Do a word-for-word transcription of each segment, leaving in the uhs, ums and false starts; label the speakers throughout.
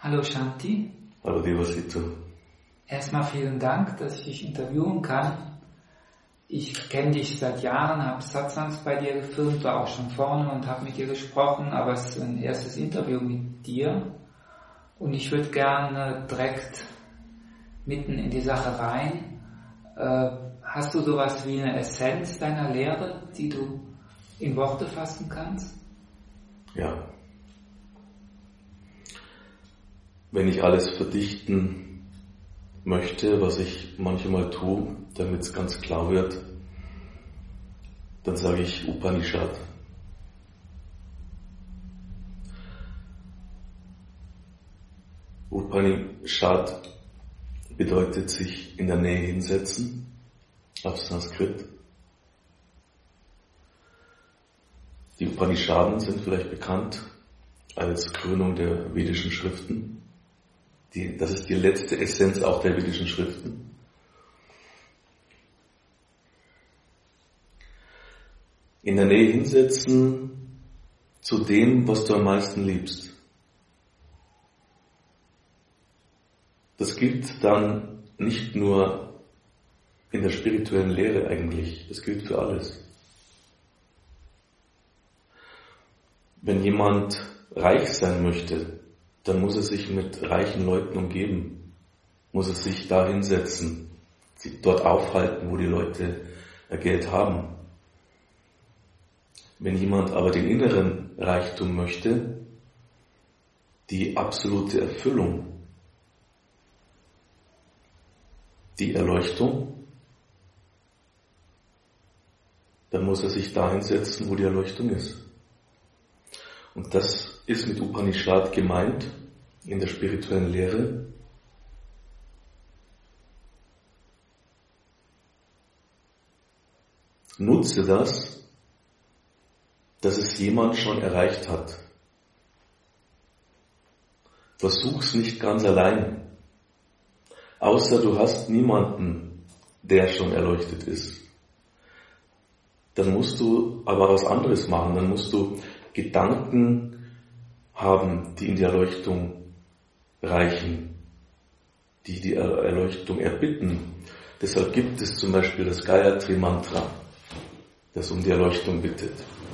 Speaker 1: Hallo Shanti.
Speaker 2: Hallo Devasito.
Speaker 1: Erstmal vielen Dank, dass ich dich interviewen kann. Ich kenne dich seit Jahren, habe Satsangs bei dir gefilmt, war auch schon vorne und habe mit dir gesprochen, aber es ist ein erstes Interview mit dir. Und ich würde gerne direkt mitten in die Sache rein. Äh, hast du sowas wie eine Essenz deiner Lehre, die du in Worte fassen kannst?
Speaker 2: Ja. Wenn ich alles verdichten möchte, was ich manchmal tue, damit es ganz klar wird, dann sage ich Upanishad. Upanishad bedeutet sich in der Nähe hinsetzen, auf Sanskrit. Die Upanishaden sind vielleicht bekannt als Krönung der vedischen Schriften. Die, das ist die letzte Essenz auch der vedischen Schriften. In der Nähe hinsetzen zu dem, was du am meisten liebst. Das gilt dann nicht nur in der spirituellen Lehre eigentlich, das gilt für alles. Wenn jemand reich sein möchte, dann muss er sich mit reichen Leuten umgeben, muss er sich da hinsetzen, sich dort aufhalten, wo die Leute Geld haben. Wenn jemand aber den inneren Reichtum möchte, die absolute Erfüllung, die Erleuchtung, dann muss er sich da hinsetzen, wo die Erleuchtung ist. Und das ist mit Upanishad gemeint in der spirituellen Lehre. Nutze das, dass es jemand schon erreicht hat. Versuch's nicht ganz allein, außer du hast niemanden, der schon erleuchtet ist. Dann musst du aber was anderes machen, dann musst du Gedanken haben, die in die Erleuchtung reichen, die die Erleuchtung erbitten. Deshalb gibt es zum Beispiel das Gayatri Mantra, das um die Erleuchtung bittet.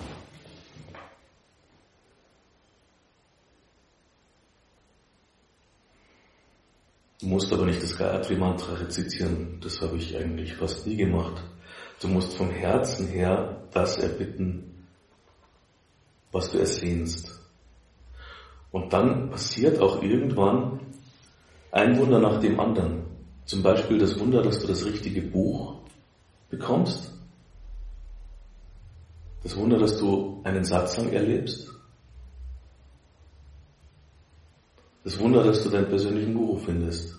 Speaker 2: Du musst aber nicht das Gayatri Mantra rezitieren, das habe ich eigentlich fast nie gemacht. Du musst vom Herzen her das erbitten, was du ersehnst. Und dann passiert auch irgendwann ein Wunder nach dem anderen. Zum Beispiel das Wunder, dass du das richtige Buch bekommst. Das Wunder, dass du einen Satsang erlebst. Das Wunder, dass du deinen persönlichen Guru findest.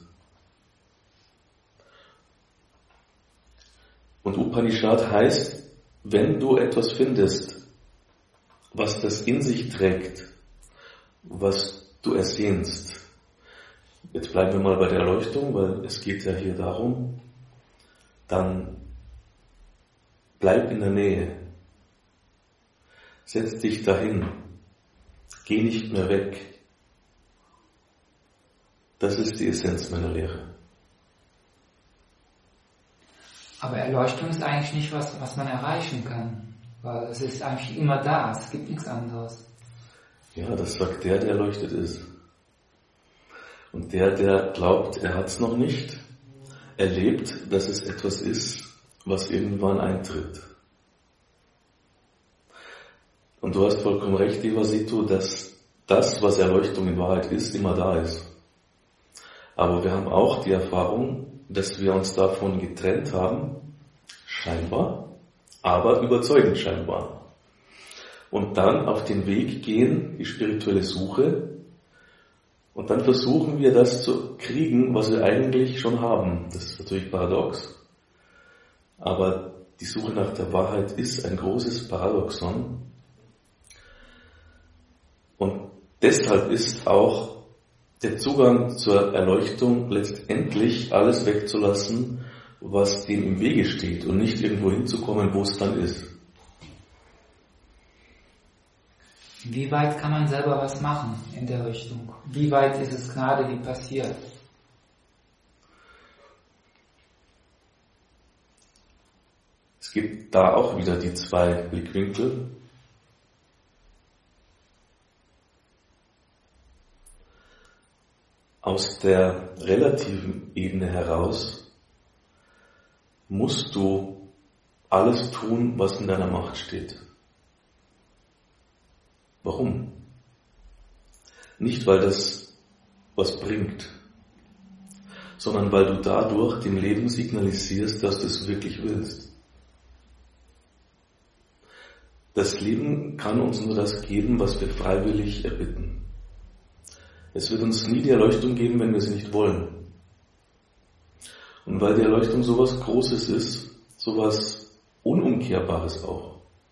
Speaker 2: Und Upanishad heißt, wenn du etwas findest, was das in sich trägt, was du ersehnst. Jetzt bleiben wir mal bei der Erleuchtung, weil es geht ja hier darum, dann bleib in der Nähe. Setz dich dahin. Geh nicht mehr weg. Das ist die Essenz meiner Lehre.
Speaker 1: Aber Erleuchtung ist eigentlich nicht was, was man erreichen kann. Weil es ist eigentlich immer da, es gibt nichts anderes.
Speaker 2: Ja, das sagt der, der erleuchtet ist. Und der, der glaubt, er hat es noch nicht, erlebt, dass es etwas ist, was irgendwann eintritt. Und du hast vollkommen recht, Devasito, dass das, was Erleuchtung in Wahrheit ist, immer da ist. Aber wir haben auch die Erfahrung, dass wir uns davon getrennt haben, scheinbar, aber überzeugend scheinbar. Und dann auf den Weg gehen, die spirituelle Suche, und dann versuchen wir das zu kriegen, was wir eigentlich schon haben. Das ist natürlich paradox, aber die Suche nach der Wahrheit ist ein großes Paradoxon. Und deshalb ist auch der Zugang zur Erleuchtung letztendlich alles wegzulassen, was dem im Wege steht und nicht irgendwo hinzukommen, wo es dann ist.
Speaker 1: Wie weit kann man selber was machen in der Richtung? Wie weit ist es Gnade, die passiert?
Speaker 2: Es gibt da auch wieder die zwei Blickwinkel. Aus der relativen Ebene heraus musst du alles tun, was in deiner Macht steht. Warum? Nicht, weil das was bringt, sondern weil du dadurch dem Leben signalisierst, dass du es wirklich willst. Das Leben kann uns nur das geben, was wir freiwillig erbitten. Es wird uns nie die Erleuchtung geben, wenn wir sie nicht wollen. Und weil die Erleuchtung sowas Großes ist, sowas Unumkehrbares auch.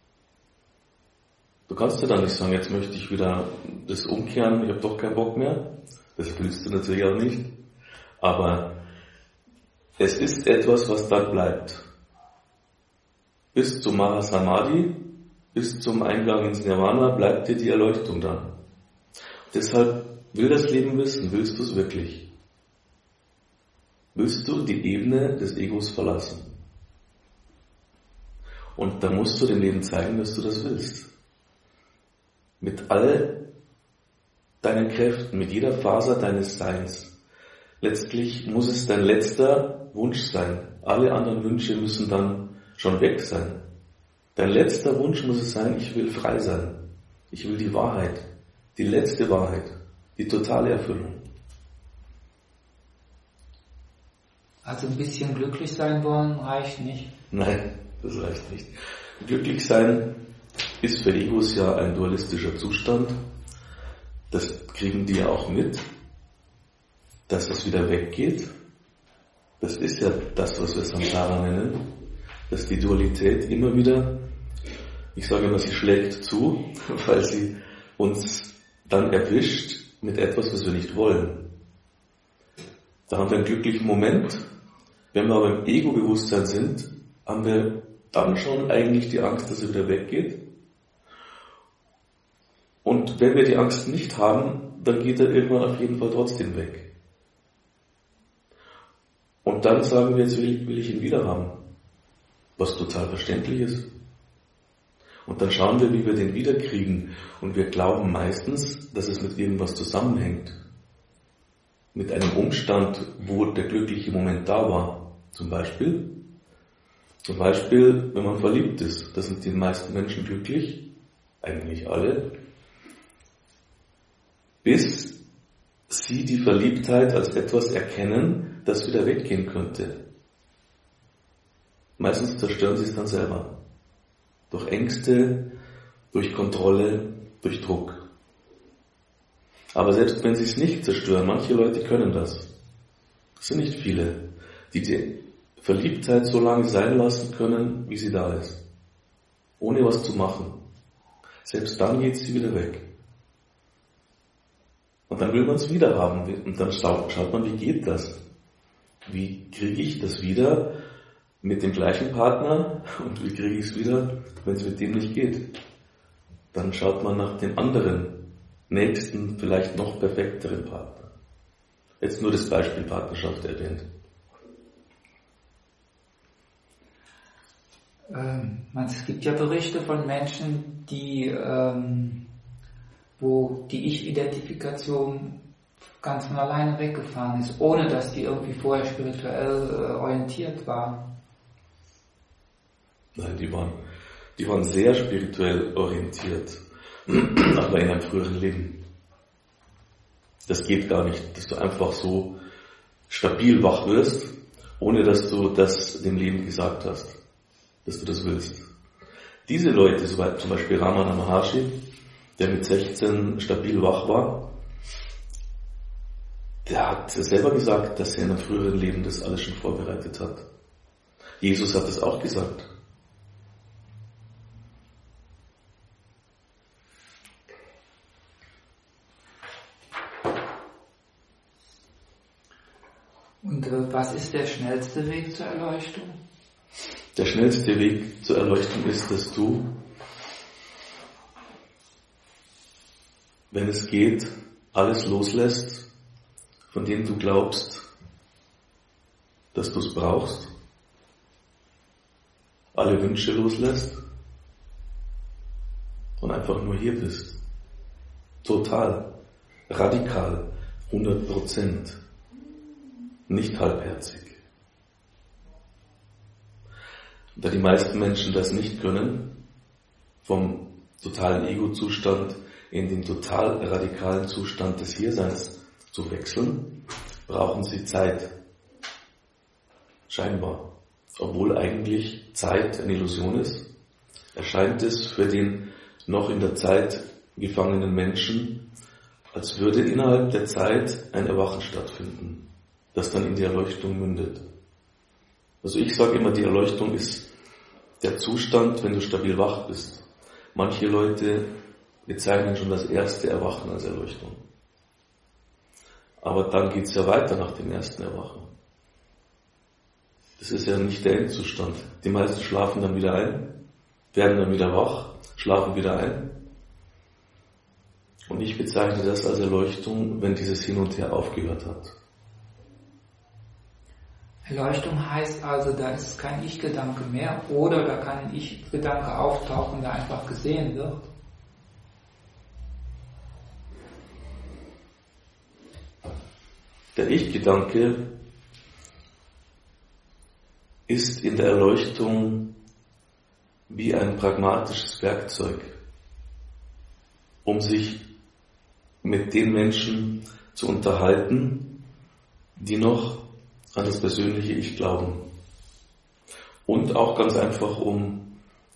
Speaker 2: Du kannst ja dann nicht sagen, jetzt möchte ich wieder das umkehren, ich habe doch keinen Bock mehr. Das willst du natürlich auch nicht. Aber es ist etwas, was dann bleibt. Bis zum Mahasamadhi, bis zum Eingang ins Nirvana bleibt dir die Erleuchtung dann. Deshalb will das Leben wissen, willst du es wirklich? Willst du die Ebene des Egos verlassen? Und da musst du dem Leben zeigen, dass du das willst. Mit all deinen Kräften, mit jeder Faser deines Seins. Letztlich muss es dein letzter Wunsch sein. Alle anderen Wünsche müssen dann schon weg sein. Dein letzter Wunsch muss es sein, ich will frei sein. Ich will die Wahrheit, die letzte Wahrheit, die totale Erfüllung.
Speaker 1: Also ein bisschen glücklich sein wollen reicht nicht.
Speaker 2: Nein, das reicht nicht. Glücklich sein ist für Egos ja ein dualistischer Zustand. Das kriegen die ja auch mit, dass es wieder weggeht. Das ist ja das, was wir Samsara nennen, dass die Dualität immer wieder, ich sage immer, sie schlägt zu, weil sie uns dann erwischt mit etwas, was wir nicht wollen. Da haben wir einen glücklichen Moment. Wenn wir aber im Ego-Bewusstsein sind, haben wir dann schon eigentlich die Angst, dass er wieder weggeht. Und wenn wir die Angst nicht haben, dann geht er irgendwann auf jeden Fall trotzdem weg. Und dann sagen wir, jetzt will, will ich ihn wieder haben. Was total verständlich ist. Und dann schauen wir, wie wir den wiederkriegen. Und wir glauben meistens, dass es mit irgendwas zusammenhängt. Mit einem Umstand, wo der glückliche Moment da war. Zum Beispiel, zum Beispiel, wenn man verliebt ist. Da sind die meisten Menschen glücklich. Eigentlich alle. Bis sie die Verliebtheit als etwas erkennen, das wieder weggehen könnte. Meistens zerstören sie es dann selber. Durch Ängste, durch Kontrolle, durch Druck. Aber selbst wenn sie es nicht zerstören, manche Leute können das. Es sind nicht viele, die die Verliebtheit so lange sein lassen können, wie sie da ist. Ohne was zu machen. Selbst dann geht sie wieder weg. Und dann will man es wieder haben. Und dann schaut man, wie geht das? Wie kriege ich das wieder mit dem gleichen Partner? Und wie kriege ich es wieder, wenn es mit dem nicht geht? Dann schaut man nach dem anderen, nächsten, vielleicht noch perfekteren Partner. Jetzt nur das Beispiel Partnerschaft erwähnt.
Speaker 1: Ähm, es gibt ja Berichte von Menschen, die ähm, wo die Ich-Identifikation ganz von alleine weggefahren ist, ohne dass die irgendwie vorher spirituell äh, orientiert waren.
Speaker 2: Nein, die waren, die waren sehr spirituell orientiert, aber in einem früheren Leben. Das geht gar nicht, dass du einfach so stabil wach wirst, ohne dass du das dem Leben gesagt hast, dass du das willst. Diese Leute, so zum Beispiel Ramana Maharshi, der mit sechzehn stabil wach war, der hat selber gesagt, dass er in einem früheren Leben das alles schon vorbereitet hat. Jesus hat es auch gesagt.
Speaker 1: Und äh, was ist der schnellste Weg zur Erleuchtung?
Speaker 2: Der schnellste Weg zur Erleuchtung ist, dass du wenn es geht, alles loslässt, von dem du glaubst, dass du es brauchst, alle Wünsche loslässt und einfach nur hier bist. Total, radikal, hundert Prozent, nicht halbherzig. Da die meisten Menschen das nicht können, vom totalen Ego-Zustand in den total radikalen Zustand des Hierseins zu wechseln, brauchen sie Zeit. Scheinbar. Obwohl eigentlich Zeit eine Illusion ist, erscheint es für den noch in der Zeit gefangenen Menschen, als würde innerhalb der Zeit ein Erwachen stattfinden, das dann in die Erleuchtung mündet. Also ich sage immer, die Erleuchtung ist der Zustand, wenn du stabil wach bist. Manche Leute bezeichnen schon das erste Erwachen als Erleuchtung. Aber dann geht es ja weiter nach dem ersten Erwachen. Das ist ja nicht der Endzustand. Die meisten schlafen dann wieder ein, werden dann wieder wach, schlafen wieder ein. Und ich bezeichne das als Erleuchtung, wenn dieses Hin und Her aufgehört hat.
Speaker 1: Erleuchtung heißt also, da ist kein Ich-Gedanke mehr oder da kann ein Ich-Gedanke auftauchen, der einfach gesehen wird.
Speaker 2: Der Ich-Gedanke ist in der Erleuchtung wie ein pragmatisches Werkzeug, um sich mit den Menschen zu unterhalten, die noch an das persönliche Ich glauben. Und auch ganz einfach, um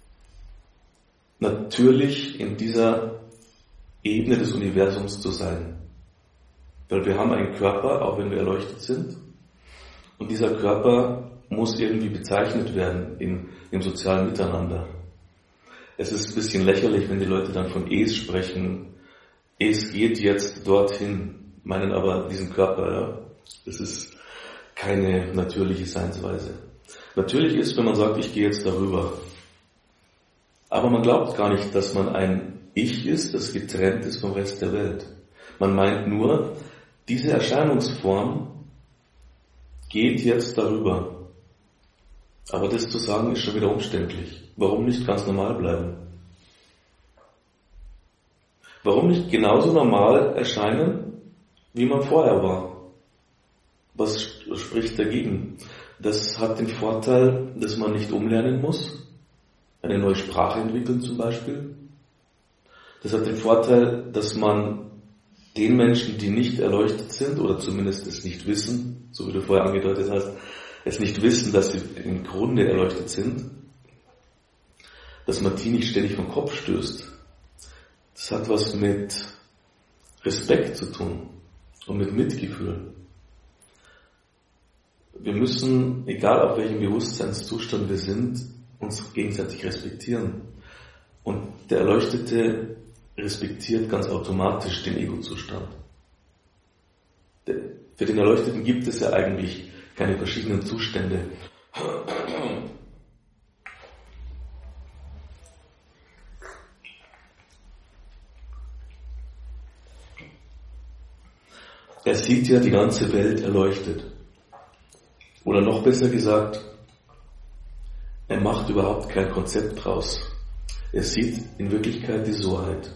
Speaker 2: natürlich in dieser Ebene des Universums zu sein. Weil wir haben einen Körper, auch wenn wir erleuchtet sind, und dieser Körper muss irgendwie bezeichnet werden im, im sozialen Miteinander. Es ist ein bisschen lächerlich, wenn die Leute dann von Es sprechen. Es geht jetzt dorthin, meinen aber diesen Körper. Ja? Das ist keine natürliche Seinsweise. Natürlich ist, wenn man sagt, ich gehe jetzt darüber. Aber man glaubt gar nicht, dass man ein Ich ist, das getrennt ist vom Rest der Welt. Man meint nur, diese Erscheinungsform geht jetzt darüber. Aber das zu sagen ist schon wieder umständlich. Warum nicht ganz normal bleiben? Warum nicht genauso normal erscheinen, wie man vorher war? Was spricht dagegen? Das hat den Vorteil, dass man nicht umlernen muss, eine neue Sprache entwickeln zum Beispiel. Das hat den Vorteil, dass man den Menschen, die nicht erleuchtet sind, oder zumindest es nicht wissen, so wie du vorher angedeutet hast, es nicht wissen, dass sie im Grunde erleuchtet sind, dass man die nicht ständig vom Kopf stößt. Das hat was mit Respekt zu tun und mit Mitgefühl. Wir müssen, egal auf welchem Bewusstseinszustand wir sind, uns gegenseitig respektieren. Und der Erleuchtete respektiert ganz automatisch den Ego-Zustand. Für den Erleuchteten gibt es ja eigentlich keine verschiedenen Zustände. Er sieht ja die ganze Welt erleuchtet. Oder noch besser gesagt, er macht überhaupt kein Konzept draus. Er sieht in Wirklichkeit die Soheit.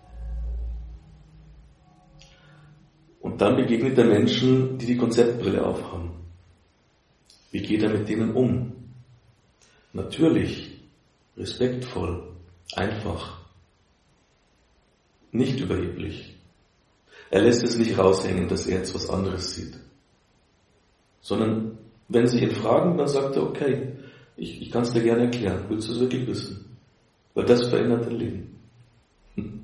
Speaker 2: Und dann begegnet er Menschen, die die Konzeptbrille aufhaben. Wie geht er mit denen um? Natürlich, respektvoll, einfach, nicht überheblich. Er lässt es nicht raushängen, dass er jetzt was anderes sieht. Sondern wenn sie ihn fragen, dann sagt er, okay, ich, ich kann es dir gerne erklären. Willst du es wirklich wissen? Weil das verändert dein Leben. Hm.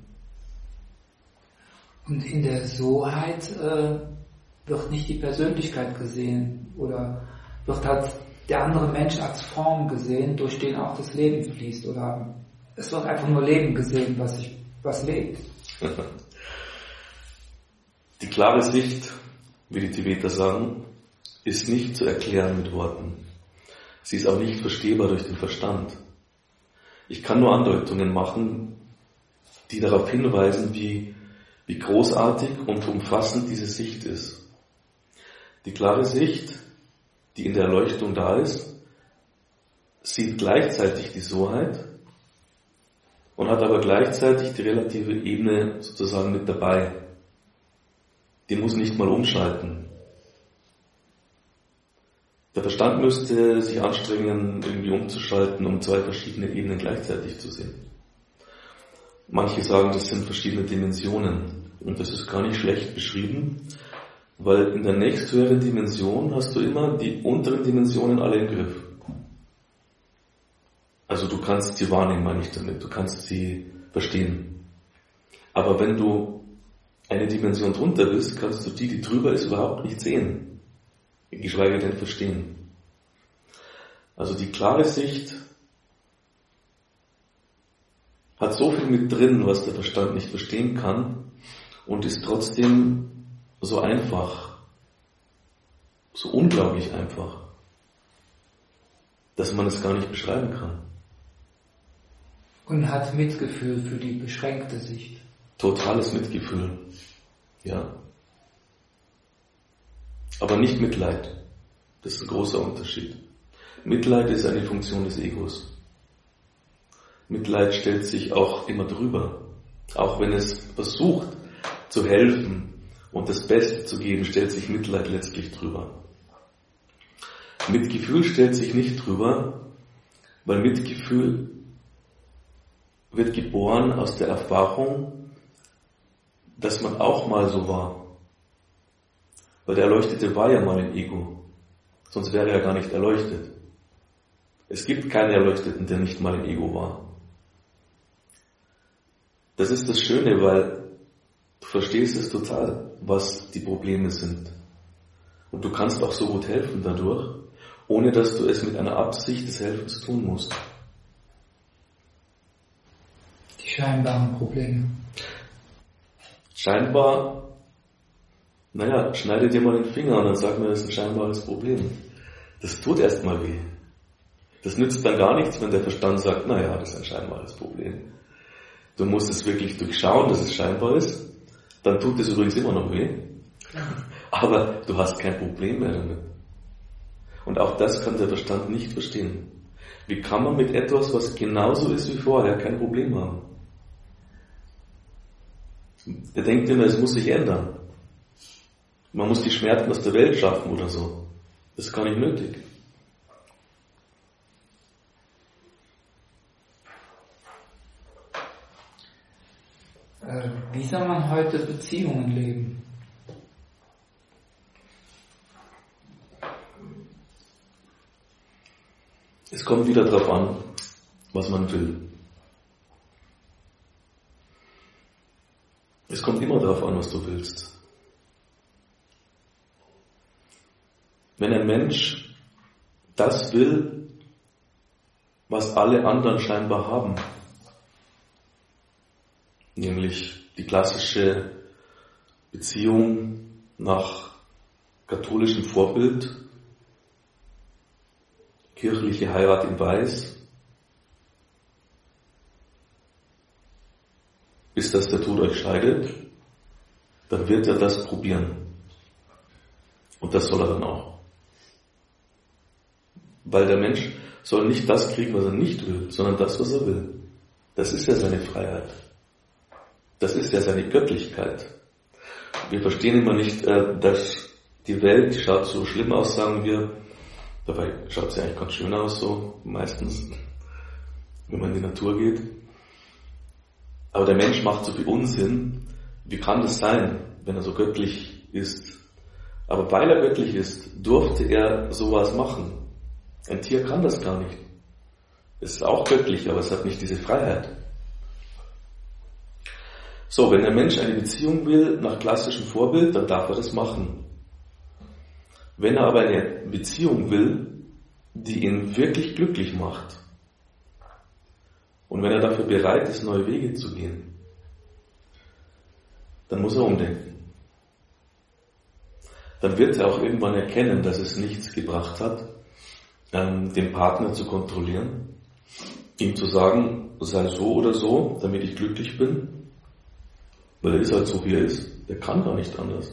Speaker 1: Und in der Soheit äh, wird nicht die Persönlichkeit gesehen oder wird halt der andere Mensch als Form gesehen, durch den auch das Leben fließt. Oder es wird einfach nur Leben gesehen, was, ich, was lebt.
Speaker 2: Die klare Sicht, wie die Tibeter sagen, ist nicht zu erklären mit Worten. Sie ist auch nicht verstehbar durch den Verstand. Ich kann nur Andeutungen machen, die darauf hinweisen, wie, wie großartig und umfassend diese Sicht ist. Die klare Sicht, die in der Erleuchtung da ist, sieht gleichzeitig die Soheit und hat aber gleichzeitig die relative Ebene sozusagen mit dabei. Die muss nicht mal umschalten. Der Verstand müsste sich anstrengen, irgendwie umzuschalten, um zwei verschiedene Ebenen gleichzeitig zu sehen. Manche sagen, das sind verschiedene Dimensionen. Und das ist gar nicht schlecht beschrieben, weil in der nächsthöheren Dimension hast du immer die unteren Dimensionen alle im Griff. Also du kannst sie wahrnehmen, meine ich damit. Du kannst sie verstehen. Aber wenn du eine Dimension drunter bist, kannst du die, die drüber ist, überhaupt nicht sehen. Geschweige denn verstehen. Also die klare Sicht hat so viel mit drin, was der Verstand nicht verstehen kann und ist trotzdem so einfach, so unglaublich einfach, dass man es gar nicht beschreiben kann.
Speaker 1: Und hat Mitgefühl für die beschränkte Sicht.
Speaker 2: Totales Mitgefühl, ja. Aber nicht Mitleid. Das ist ein großer Unterschied. Mitleid ist eine Funktion des Egos. Mitleid stellt sich auch immer drüber. Auch wenn es versucht zu helfen und das Beste zu geben, stellt sich Mitleid letztlich drüber. Mitgefühl stellt sich nicht drüber, weil Mitgefühl wird geboren aus der Erfahrung, dass man auch mal so war. Weil der Erleuchtete war ja mal im Ego, sonst wäre er gar nicht erleuchtet. Es gibt keinen Erleuchteten, der nicht mal im Ego war. Das ist das Schöne, weil du verstehst es total, was die Probleme sind. Und du kannst auch so gut helfen dadurch, ohne dass du es mit einer Absicht des Helfens tun musst.
Speaker 1: Die scheinbaren Probleme.
Speaker 2: Scheinbar, naja, schneide dir mal den Finger und dann sag mir, das ist ein scheinbares Problem. Das tut erstmal weh. Das nützt dann gar nichts, wenn der Verstand sagt, naja, das ist ein scheinbares Problem. Du musst es wirklich durchschauen, dass es scheinbar ist. Dann tut es übrigens immer noch weh. Aber du hast kein Problem mehr damit. Und auch das kann der Verstand nicht verstehen. Wie kann man mit etwas, was genauso ist wie vorher, kein Problem haben? Er denkt immer, es muss sich ändern. Man muss die Schmerzen aus der Welt schaffen oder so. Das ist gar nicht nötig.
Speaker 1: Wie soll man heute Beziehungen leben?
Speaker 2: Es kommt wieder darauf an, was man will. Es kommt immer darauf an, was du willst. Wenn ein Mensch das will, was alle anderen scheinbar haben, nämlich die klassische Beziehung nach katholischem Vorbild, kirchliche Heirat in Weiß, bis dass der Tod euch scheidet, dann wird er das probieren. Und das soll er dann auch. Weil der Mensch soll nicht das kriegen, was er nicht will, sondern das, was er will. Das ist ja seine Freiheit. Das ist ja seine Göttlichkeit. Wir verstehen immer nicht, dass die Welt schaut so schlimm aus, sagen wir. Dabei schaut sie eigentlich ganz schön aus, so meistens, wenn man in die Natur geht. Aber der Mensch macht so viel Unsinn. Wie kann das sein, wenn er so göttlich ist? Aber weil er göttlich ist, durfte er sowas machen. Ein Tier kann das gar nicht. Es ist auch göttlich, aber es hat nicht diese Freiheit. So, wenn der Mensch eine Beziehung will nach klassischem Vorbild, dann darf er das machen. Wenn er aber eine Beziehung will, die ihn wirklich glücklich macht, und wenn er dafür bereit ist, neue Wege zu gehen, dann muss er umdenken. Dann wird er auch irgendwann erkennen, dass es nichts gebracht hat, den Partner zu kontrollieren, ihm zu sagen, sei so oder so, damit ich glücklich bin, Weil er ist halt so, wie er ist. Der kann gar nicht anders.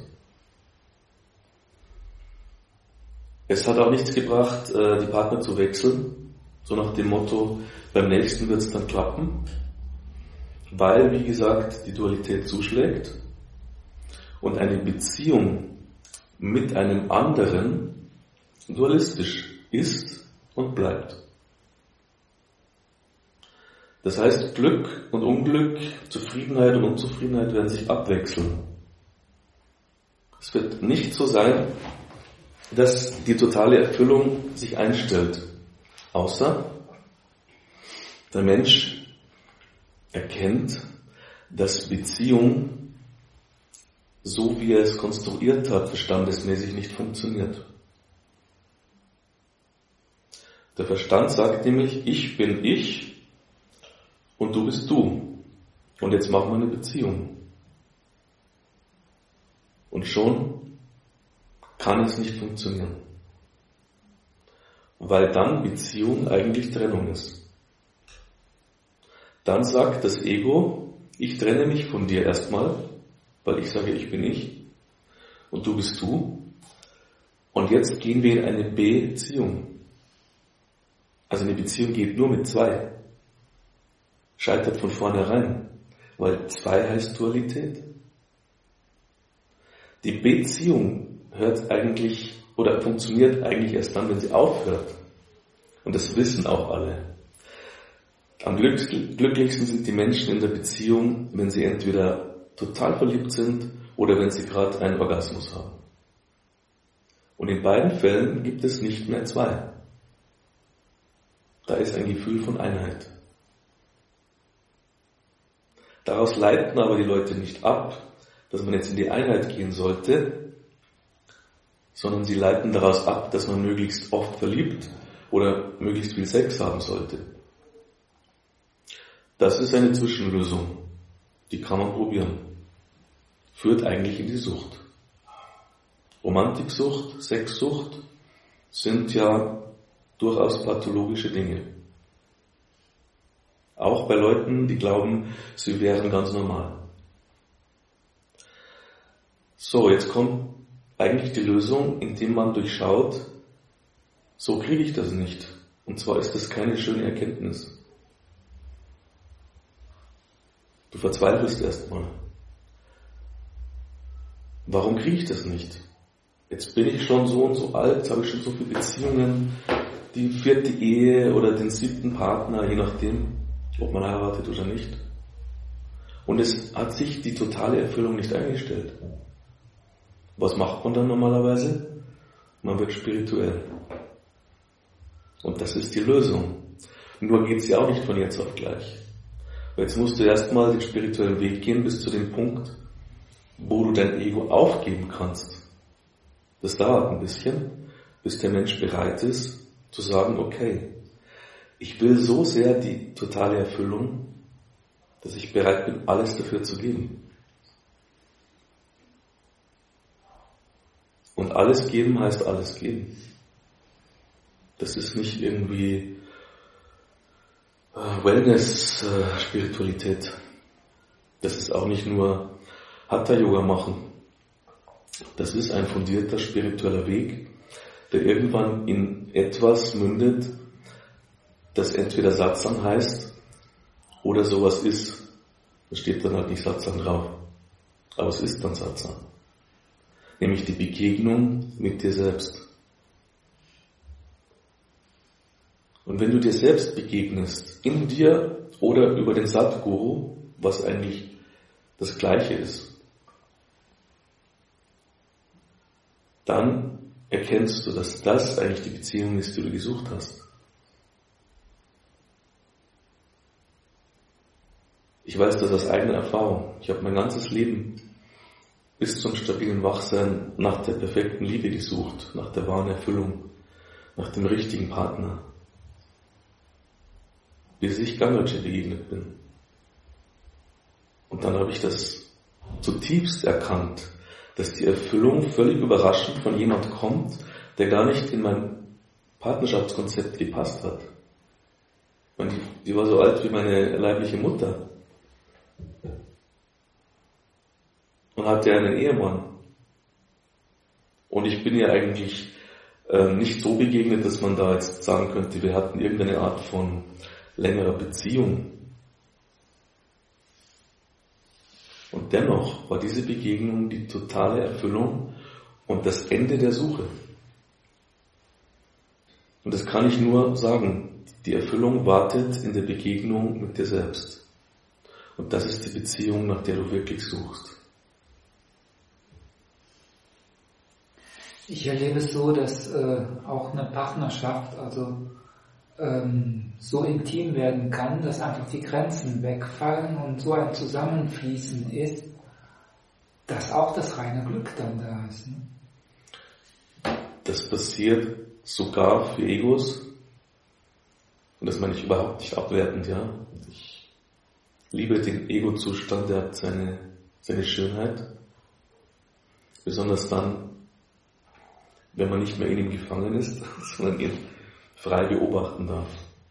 Speaker 2: Es hat auch nichts gebracht, die Partner zu wechseln, so nach dem Motto, beim nächsten wird es dann klappen, weil, wie gesagt, die Dualität zuschlägt und eine Beziehung mit einem anderen dualistisch ist und bleibt. Das heißt, Glück und Unglück, Zufriedenheit und Unzufriedenheit werden sich abwechseln. Es wird nicht so sein, dass die totale Erfüllung sich einstellt, außer der Mensch erkennt, dass Beziehung, so wie er es konstruiert hat, verstandesmäßig nicht funktioniert. Der Verstand sagt nämlich, ich bin ich und du bist du. Und jetzt machen wir eine Beziehung. Und schon kann es nicht funktionieren. Weil dann Beziehung eigentlich Trennung ist. Dann sagt das Ego, ich trenne mich von dir erstmal, weil ich sage, ich bin ich und du bist du. Und jetzt gehen wir in eine Beziehung. Also eine Beziehung geht nur mit zwei. Scheitert von vornherein, weil zwei heißt Dualität. Die Beziehung hört eigentlich oder funktioniert eigentlich erst dann, wenn sie aufhört. Und das wissen auch alle. Am glücklichsten sind die Menschen in der Beziehung, wenn sie entweder total verliebt sind oder wenn sie gerade einen Orgasmus haben. Und in beiden Fällen gibt es nicht mehr zwei. Da ist ein Gefühl von Einheit. Daraus leiten aber die Leute nicht ab, dass man jetzt in die Einheit gehen sollte, sondern sie leiten daraus ab, dass man möglichst oft verliebt oder möglichst viel Sex haben sollte. Das ist eine Zwischenlösung, die kann man probieren. Führt eigentlich in die Sucht. Romantiksucht, Sexsucht sind ja durchaus pathologische Dinge. Auch bei Leuten, die glauben, sie wären ganz normal. So, jetzt kommt eigentlich die Lösung, indem man durchschaut, so kriege ich das nicht. Und zwar ist das keine schöne Erkenntnis. Du verzweifelst erstmal. Warum kriege ich das nicht? Jetzt bin ich schon so und so alt, jetzt habe ich schon so viele Beziehungen, die vierte Ehe oder den siebten Partner, je nachdem, ob man heiratet oder nicht. Und es hat sich die totale Erfüllung nicht eingestellt. Was macht man dann normalerweise? Man wird spirituell. Und das ist die Lösung. Nur geht es ja auch nicht von jetzt auf gleich. Jetzt musst du erstmal den spirituellen Weg gehen bis zu dem Punkt, wo du dein Ego aufgeben kannst. Das dauert ein bisschen, bis der Mensch bereit ist, zu sagen, okay, ich will so sehr die totale Erfüllung, dass ich bereit bin, alles dafür zu geben. Und alles geben heißt alles geben. Das ist nicht irgendwie Wellness-Spiritualität. Das ist auch nicht nur Hatha-Yoga machen. Das ist ein fundierter spiritueller Weg, der irgendwann in etwas mündet, das entweder Satsang heißt oder sowas ist. Da steht dann halt nicht Satsang drauf. Aber es ist dann Satsang. Nämlich die Begegnung mit dir selbst. Und wenn du dir selbst begegnest, in dir oder über den Satguru, was eigentlich das Gleiche ist, dann erkennst du, dass das eigentlich die Beziehung ist, die du gesucht hast. Ich weiß das aus eigener Erfahrung. Ich habe mein ganzes Leben bis zum stabilen Wachsein nach der perfekten Liebe gesucht, nach der wahren Erfüllung, nach dem richtigen Partner, bis ich Gangaji begegnet bin. Und dann habe ich das zutiefst erkannt, dass die Erfüllung völlig überraschend von jemand kommt, der gar nicht in mein Partnerschaftskonzept gepasst hat. Und die, die war so alt wie meine leibliche Mutter. und hatte einen Ehemann. Und ich bin ihr eigentlich äh, nicht so begegnet, dass man da jetzt sagen könnte, wir hatten irgendeine Art von längerer Beziehung. Und dennoch war diese Begegnung die totale Erfüllung und das Ende der Suche. Und das kann ich nur sagen, die Erfüllung wartet in der Begegnung mit dir selbst. Und das ist die Beziehung, nach der du wirklich suchst.
Speaker 1: Ich erlebe es so, dass äh, auch eine Partnerschaft also ähm, so intim werden kann, dass einfach die Grenzen wegfallen und so ein Zusammenfließen ist, dass auch das reine Glück dann da ist. Ne?
Speaker 2: Das passiert sogar für Egos, und das meine ich überhaupt nicht abwertend, ja. Ich liebe den Ego-Zustand, der hat seine, seine Schönheit, besonders dann, wenn man nicht mehr in ihm gefangen ist, sondern ihn frei beobachten darf.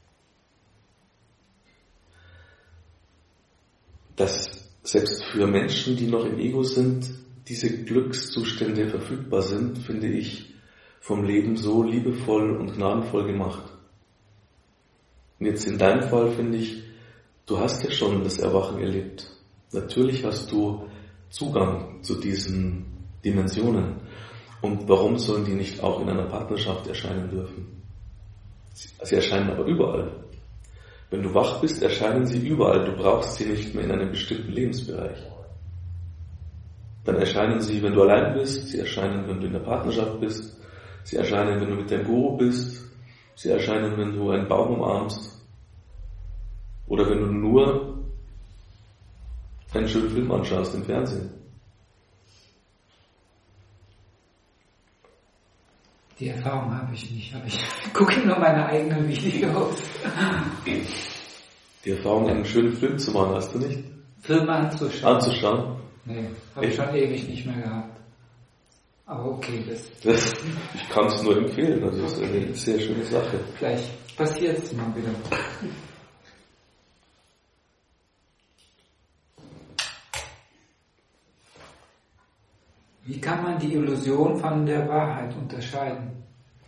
Speaker 2: Dass selbst für Menschen, die noch im Ego sind, diese Glückszustände verfügbar sind, finde ich vom Leben so liebevoll und gnadenvoll gemacht. Und jetzt in deinem Fall finde ich, du hast ja schon das Erwachen erlebt. Natürlich hast du Zugang zu diesen Dimensionen. Und warum sollen die nicht auch in einer Partnerschaft erscheinen dürfen? Sie erscheinen aber überall. Wenn du wach bist, erscheinen sie überall. Du brauchst sie nicht mehr in einem bestimmten Lebensbereich. Dann erscheinen sie, wenn du allein bist. Sie erscheinen, wenn du in der Partnerschaft bist. Sie erscheinen, wenn du mit deinem Guru bist. Sie erscheinen, wenn du einen Baum umarmst. Oder wenn du nur einen schönen Film anschaust im Fernsehen.
Speaker 1: Die Erfahrung habe ich nicht, aber ich gucke nur meine eigenen Videos.
Speaker 2: Die Erfahrung, einen schönen Film zu machen, hast du nicht?
Speaker 1: Filme anzuschauen?
Speaker 2: Anzuschauen?
Speaker 1: Nee, habe ich schon ewig nicht mehr gehabt. Aber okay, das...
Speaker 2: das ich kann es nur empfehlen, also das ist eine sehr schöne Sache.
Speaker 1: Vielleicht passiert es mal wieder. Wie kann man die Illusion von der Wahrheit unterscheiden?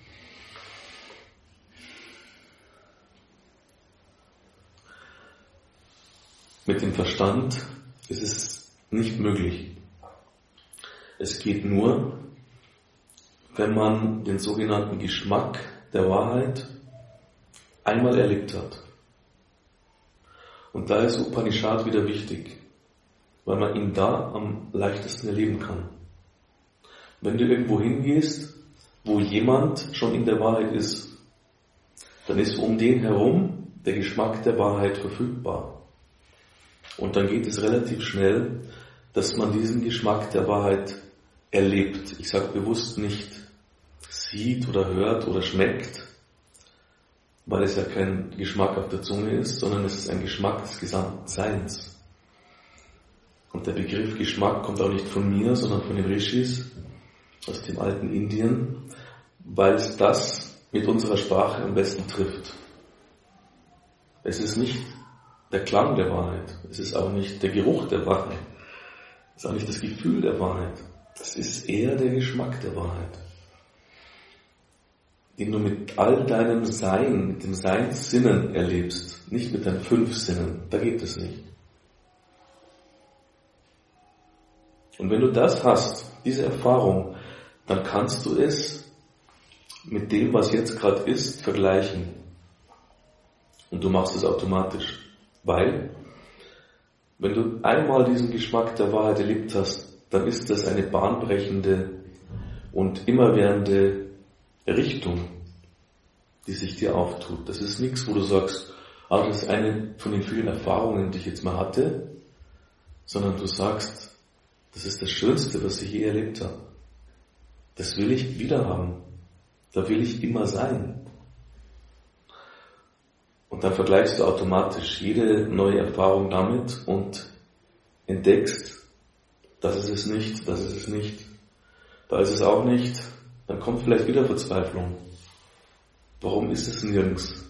Speaker 2: Mit dem Verstand ist es nicht möglich. Es geht nur, wenn man den sogenannten Geschmack der Wahrheit einmal erlebt hat. Und da ist Upanishad wieder wichtig, weil man ihn da am leichtesten erleben kann. Wenn du irgendwo hingehst, wo jemand schon in der Wahrheit ist, dann ist um den herum der Geschmack der Wahrheit verfügbar. Und dann geht es relativ schnell, dass man diesen Geschmack der Wahrheit erlebt. Ich sage bewusst nicht sieht oder hört oder schmeckt, weil es ja kein Geschmack auf der Zunge ist, sondern es ist ein Geschmack des Gesamtseins. Und der Begriff Geschmack kommt auch nicht von mir, sondern von den Rishis aus dem alten Indien, weil es das mit unserer Sprache am besten trifft. Es ist nicht der Klang der Wahrheit, es ist auch nicht der Geruch der Wahrheit, es ist auch nicht das Gefühl der Wahrheit, es ist eher der Geschmack der Wahrheit, den du mit all deinem Sein, mit den Seinssinnen erlebst, nicht mit deinen fünf Sinnen, da geht es nicht. Und wenn du das hast, diese Erfahrung, dann kannst du es mit dem, was jetzt gerade ist, vergleichen. Und du machst es automatisch. Weil, wenn du einmal diesen Geschmack der Wahrheit erlebt hast, dann ist das eine bahnbrechende und immerwährende Richtung, die sich dir auftut. Das ist nichts, wo du sagst, ah, das ist eine von den vielen Erfahrungen, die ich jetzt mal hatte, sondern du sagst, das ist das Schönste, was ich je erlebt habe. Das will ich wieder haben. Da will ich immer sein. Und dann vergleichst du automatisch jede neue Erfahrung damit und entdeckst, das ist es nicht, das ist es nicht, da ist es auch nicht. Dann kommt vielleicht wieder Verzweiflung. Warum ist es nirgends?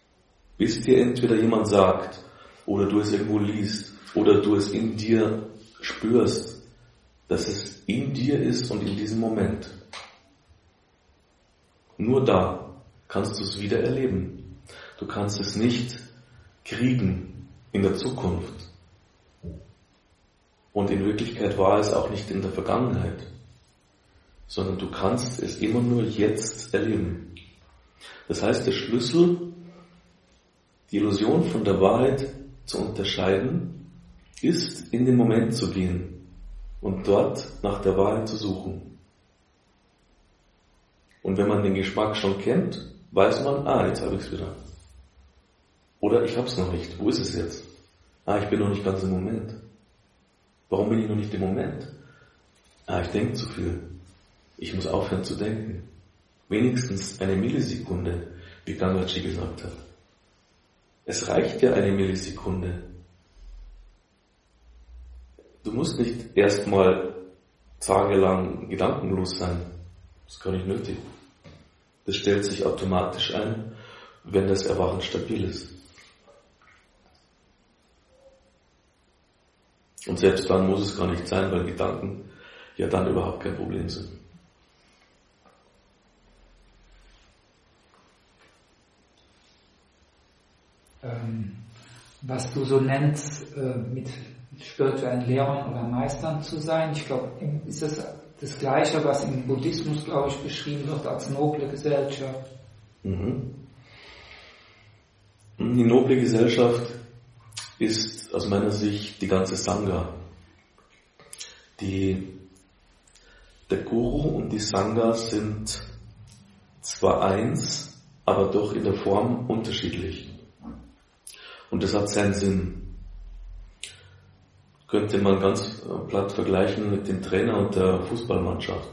Speaker 2: Bis dir entweder jemand sagt, oder du es irgendwo liest, oder du es in dir spürst, dass es in dir ist und in diesem Moment. Nur da kannst du es wieder erleben. Du kannst es nicht kriegen in der Zukunft. Und in Wirklichkeit war es auch nicht in der Vergangenheit, sondern du kannst es immer nur jetzt erleben. Das heißt, der Schlüssel, die Illusion von der Wahrheit zu unterscheiden, ist, in den Moment zu gehen und dort nach der Wahrheit zu suchen. Und wenn man den Geschmack schon kennt, weiß man, ah, jetzt habe ich es wieder. Oder ich habe es noch nicht. Wo ist es jetzt? Ah, ich bin noch nicht ganz im Moment. Warum bin ich noch nicht im Moment? Ah, ich denke zu viel. Ich muss aufhören zu denken. Wenigstens eine Millisekunde, wie Gangaji gesagt hat. Es reicht ja eine Millisekunde. Du musst nicht erstmal tagelang gedankenlos sein. Das ist gar nicht nötig. Das stellt sich automatisch ein, wenn das Erwachen stabil ist. Und selbst dann muss es gar nicht sein, weil Gedanken ja dann überhaupt kein Problem sind.
Speaker 1: Ähm, was du so nennst, äh, mit spirituellen Lehrern oder Meistern zu sein, ich glaube, ist das das Gleiche, was im Buddhismus, glaube ich, beschrieben wird als noble Gesellschaft.
Speaker 2: Mhm. Die noble Gesellschaft ist aus meiner Sicht die ganze Sangha. Die, der Guru und die Sangha sind zwar eins, aber doch in der Form unterschiedlich. Und das hat seinen Sinn. Könnte man ganz platt vergleichen mit dem Trainer und der Fußballmannschaft.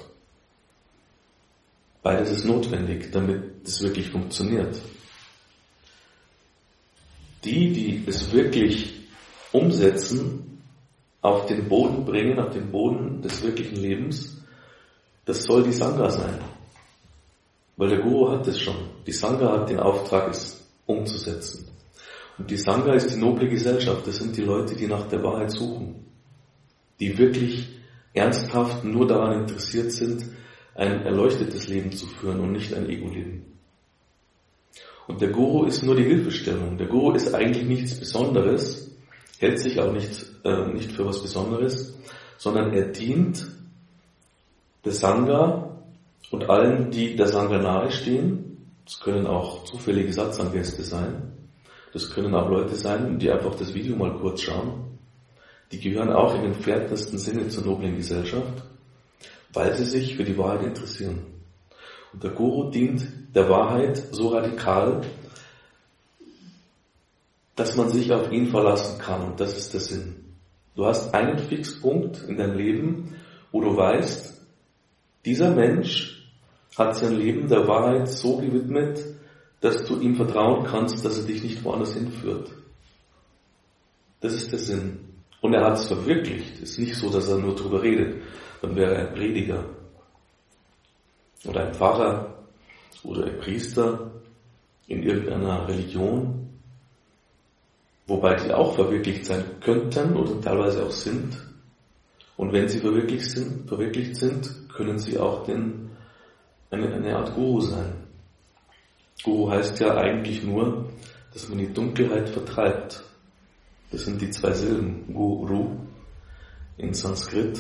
Speaker 2: Beides ist notwendig, damit es wirklich funktioniert. Die, die es wirklich umsetzen, auf den Boden bringen, auf den Boden des wirklichen Lebens, das soll die Sangha sein. Weil der Guru hat es schon. Die Sangha hat den Auftrag, es umzusetzen. Und die Sangha ist die noble Gesellschaft. Das sind die Leute, die nach der Wahrheit suchen. Die wirklich ernsthaft nur daran interessiert sind, ein erleuchtetes Leben zu führen und nicht ein Ego-Leben. Und der Guru ist nur die Hilfestellung. Der Guru ist eigentlich nichts Besonderes, hält sich auch nicht, äh, nicht für was Besonderes, sondern er dient der Sangha und allen, die der Sangha nahestehen. Das können auch zufällige Satsang-Gäste sein. Das können auch Leute sein, die einfach das Video mal kurz schauen. Die gehören auch im entferntesten Sinne zur noblen Gesellschaft, weil sie sich für die Wahrheit interessieren. Und der Guru dient der Wahrheit so radikal, dass man sich auf ihn verlassen kann. Und das ist der Sinn. Du hast einen Fixpunkt in deinem Leben, wo du weißt, dieser Mensch hat sein Leben der Wahrheit so gewidmet, dass du ihm vertrauen kannst, dass er dich nicht woanders hinführt. Das ist der Sinn. Und er hat es verwirklicht. Es ist nicht so, dass er nur drüber redet. Dann wäre er ein Prediger oder ein Pfarrer oder ein Priester in irgendeiner Religion, wobei die auch verwirklicht sein könnten oder teilweise auch sind. Und wenn sie verwirklicht sind, verwirklicht sind, können sie auch den, eine, eine Art Guru sein. Guru heißt ja eigentlich nur, dass man die Dunkelheit vertreibt. Das sind die zwei Silben, Guru in Sanskrit,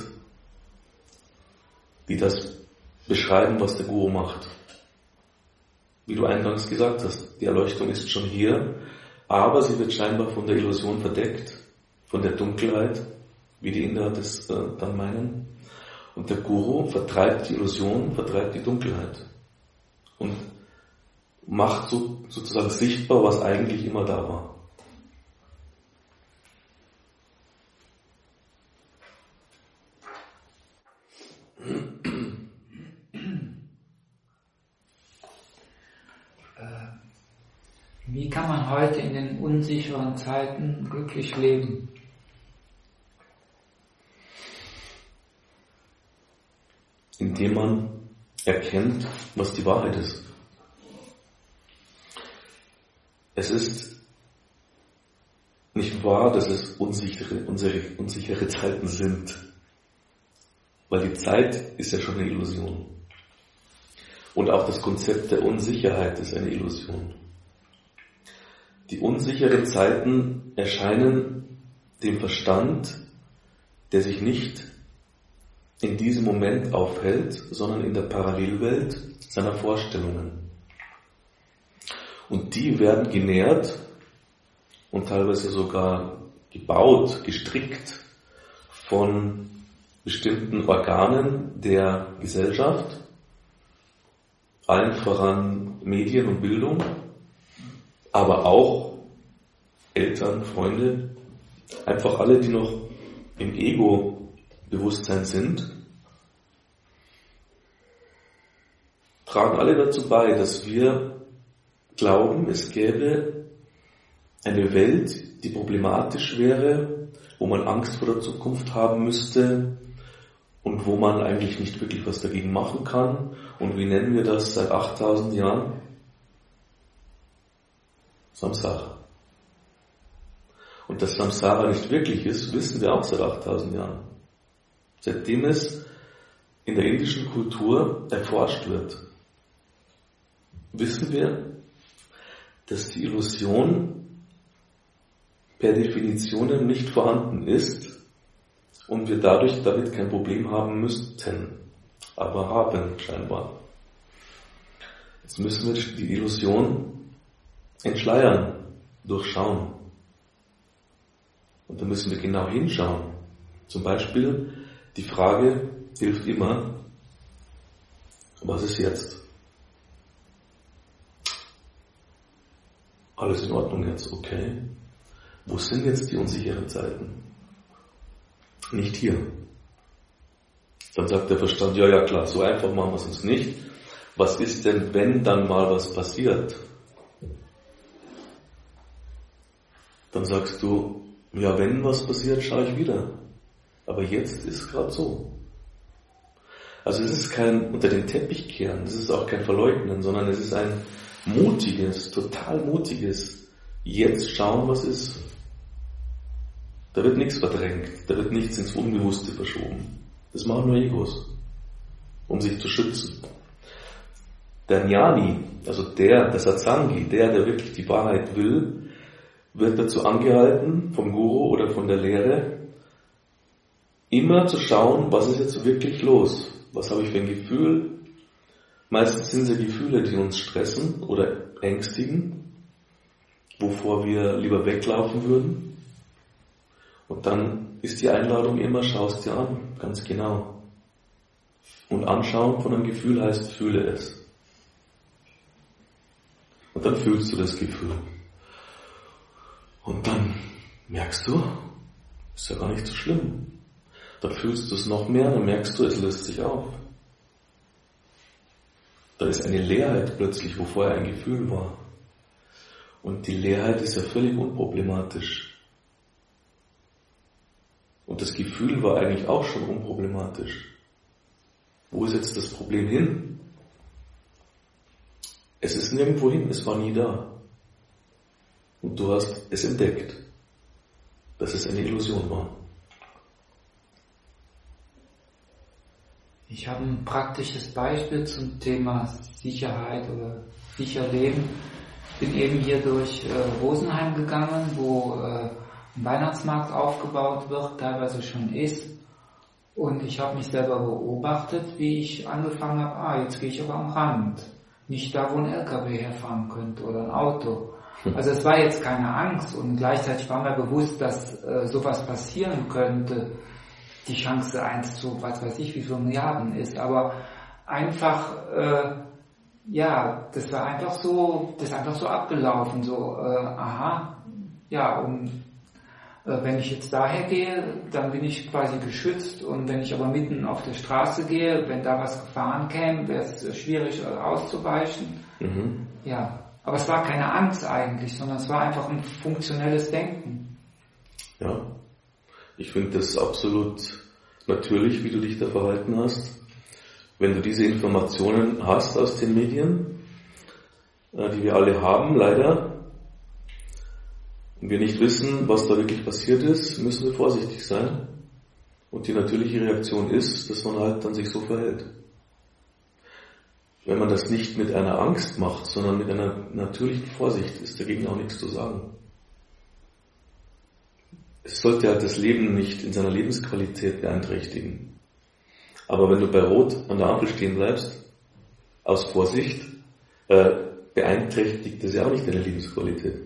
Speaker 2: die das beschreiben, was der Guru macht. Wie du eingangs gesagt hast, die Erleuchtung ist schon hier, aber sie wird scheinbar von der Illusion verdeckt, von der Dunkelheit, wie die Inder das äh, dann meinen. Und der Guru vertreibt die Illusion, vertreibt die Dunkelheit und macht so, sozusagen sichtbar, was eigentlich immer da war.
Speaker 1: Wie kann man heute in den unsicheren Zeiten glücklich leben?
Speaker 2: Indem man erkennt, was die Wahrheit ist. Es ist nicht wahr, dass es unsichere, unsere, unsichere Zeiten sind. Weil die Zeit ist ja schon eine Illusion. Und auch das Konzept der Unsicherheit ist eine Illusion. Die unsicheren Zeiten erscheinen dem Verstand, der sich nicht in diesem Moment aufhält, sondern in der Parallelwelt seiner Vorstellungen. Und die werden genährt und teilweise sogar gebaut, gestrickt von bestimmten Organen der Gesellschaft, allen voran Medien und Bildung, aber auch Eltern, Freunde, einfach alle, die noch im Ego-Bewusstsein sind, tragen alle dazu bei, dass wir glauben, es gäbe eine Welt, die problematisch wäre, wo man Angst vor der Zukunft haben müsste und wo man eigentlich nicht wirklich was dagegen machen kann. Und wie nennen wir das seit achttausend Jahren? Samsara. Und dass Samsara nicht wirklich ist, wissen wir auch seit achttausend Jahren. Seitdem es in der indischen Kultur erforscht wird, wissen wir, dass die Illusion per Definition nicht vorhanden ist und wir dadurch damit kein Problem haben müssten, aber haben scheinbar. Jetzt müssen wir die Illusion entschleiern, durchschauen. Und da müssen wir genau hinschauen. Zum Beispiel, die Frage hilft immer, was ist jetzt? Alles in Ordnung jetzt, okay. Wo sind jetzt die unsicheren Zeiten? Nicht hier. Dann sagt der Verstand, ja, ja klar, so einfach machen wir es uns nicht. Was ist denn, wenn dann mal was passiert? Dann sagst du, ja, wenn was passiert, schaue ich wieder. Aber jetzt ist gerade so. Also es ist kein unter den Teppich kehren, es ist auch kein Verleugnen, sondern es ist ein mutiges, total mutiges, jetzt schauen, was ist. Da wird nichts verdrängt, da wird nichts ins Unbewusste verschoben. Das machen nur Egos, um sich zu schützen. Der Jnani, also der, der Satsangi, der, der wirklich die Wahrheit will, wird dazu angehalten, vom Guru oder von der Lehre, immer zu schauen, was ist jetzt wirklich los? Was habe ich für ein Gefühl? Meistens sind es ja Gefühle, die uns stressen oder ängstigen, wovor wir lieber weglaufen würden. Und dann ist die Einladung immer, schau es dir an, ganz genau. Und anschauen von einem Gefühl heißt, fühle es. Und dann fühlst du das Gefühl. Und dann merkst du, ist ja gar nicht so schlimm. Dann fühlst du es noch mehr, dann merkst du, es löst sich auf. Da ist eine Leerheit plötzlich, wo vorher ein Gefühl war. Und die Leerheit ist ja völlig unproblematisch. Und das Gefühl war eigentlich auch schon unproblematisch. Wo ist jetzt das Problem hin? Es ist nirgendwo hin, es war nie da. Und du hast es entdeckt, dass es eine Illusion war.
Speaker 1: Ich habe ein praktisches Beispiel zum Thema Sicherheit oder sicher leben. Ich bin eben hier durch äh, Rosenheim gegangen, wo äh, ein Weihnachtsmarkt aufgebaut wird, teilweise schon ist. Und ich habe mich selber beobachtet, wie ich angefangen habe, ah, jetzt gehe ich aber am Rand. Nicht da, wo ein L K W herfahren könnte oder ein Auto. Also es war jetzt keine Angst und gleichzeitig war mir bewusst, dass äh, sowas passieren könnte. Die Chance eins zu, was weiß ich, wie viele Milliarden ist, aber einfach, äh, ja, das war einfach so, das ist einfach so abgelaufen, so, äh, aha, ja, und äh, wenn ich jetzt daher gehe, dann bin ich quasi geschützt und wenn ich aber mitten auf der Straße gehe, wenn da was gefahren käme, wäre es schwierig auszuweichen, mhm. Ja, aber es war keine Angst eigentlich, sondern es war einfach ein funktionelles Denken.
Speaker 2: Ja. Ich finde das absolut natürlich, wie du dich da verhalten hast. Wenn du diese Informationen hast aus den Medien, die wir alle haben, leider, und wir nicht wissen, was da wirklich passiert ist, müssen wir vorsichtig sein. Und die natürliche Reaktion ist, dass man halt dann sich so verhält. Wenn man das nicht mit einer Angst macht, sondern mit einer natürlichen Vorsicht, ist dagegen auch nichts zu sagen. Es sollte halt das Leben nicht in seiner Lebensqualität beeinträchtigen. Aber wenn du bei Rot an der Ampel stehen bleibst, aus Vorsicht, äh, beeinträchtigt das ja auch nicht deine Lebensqualität.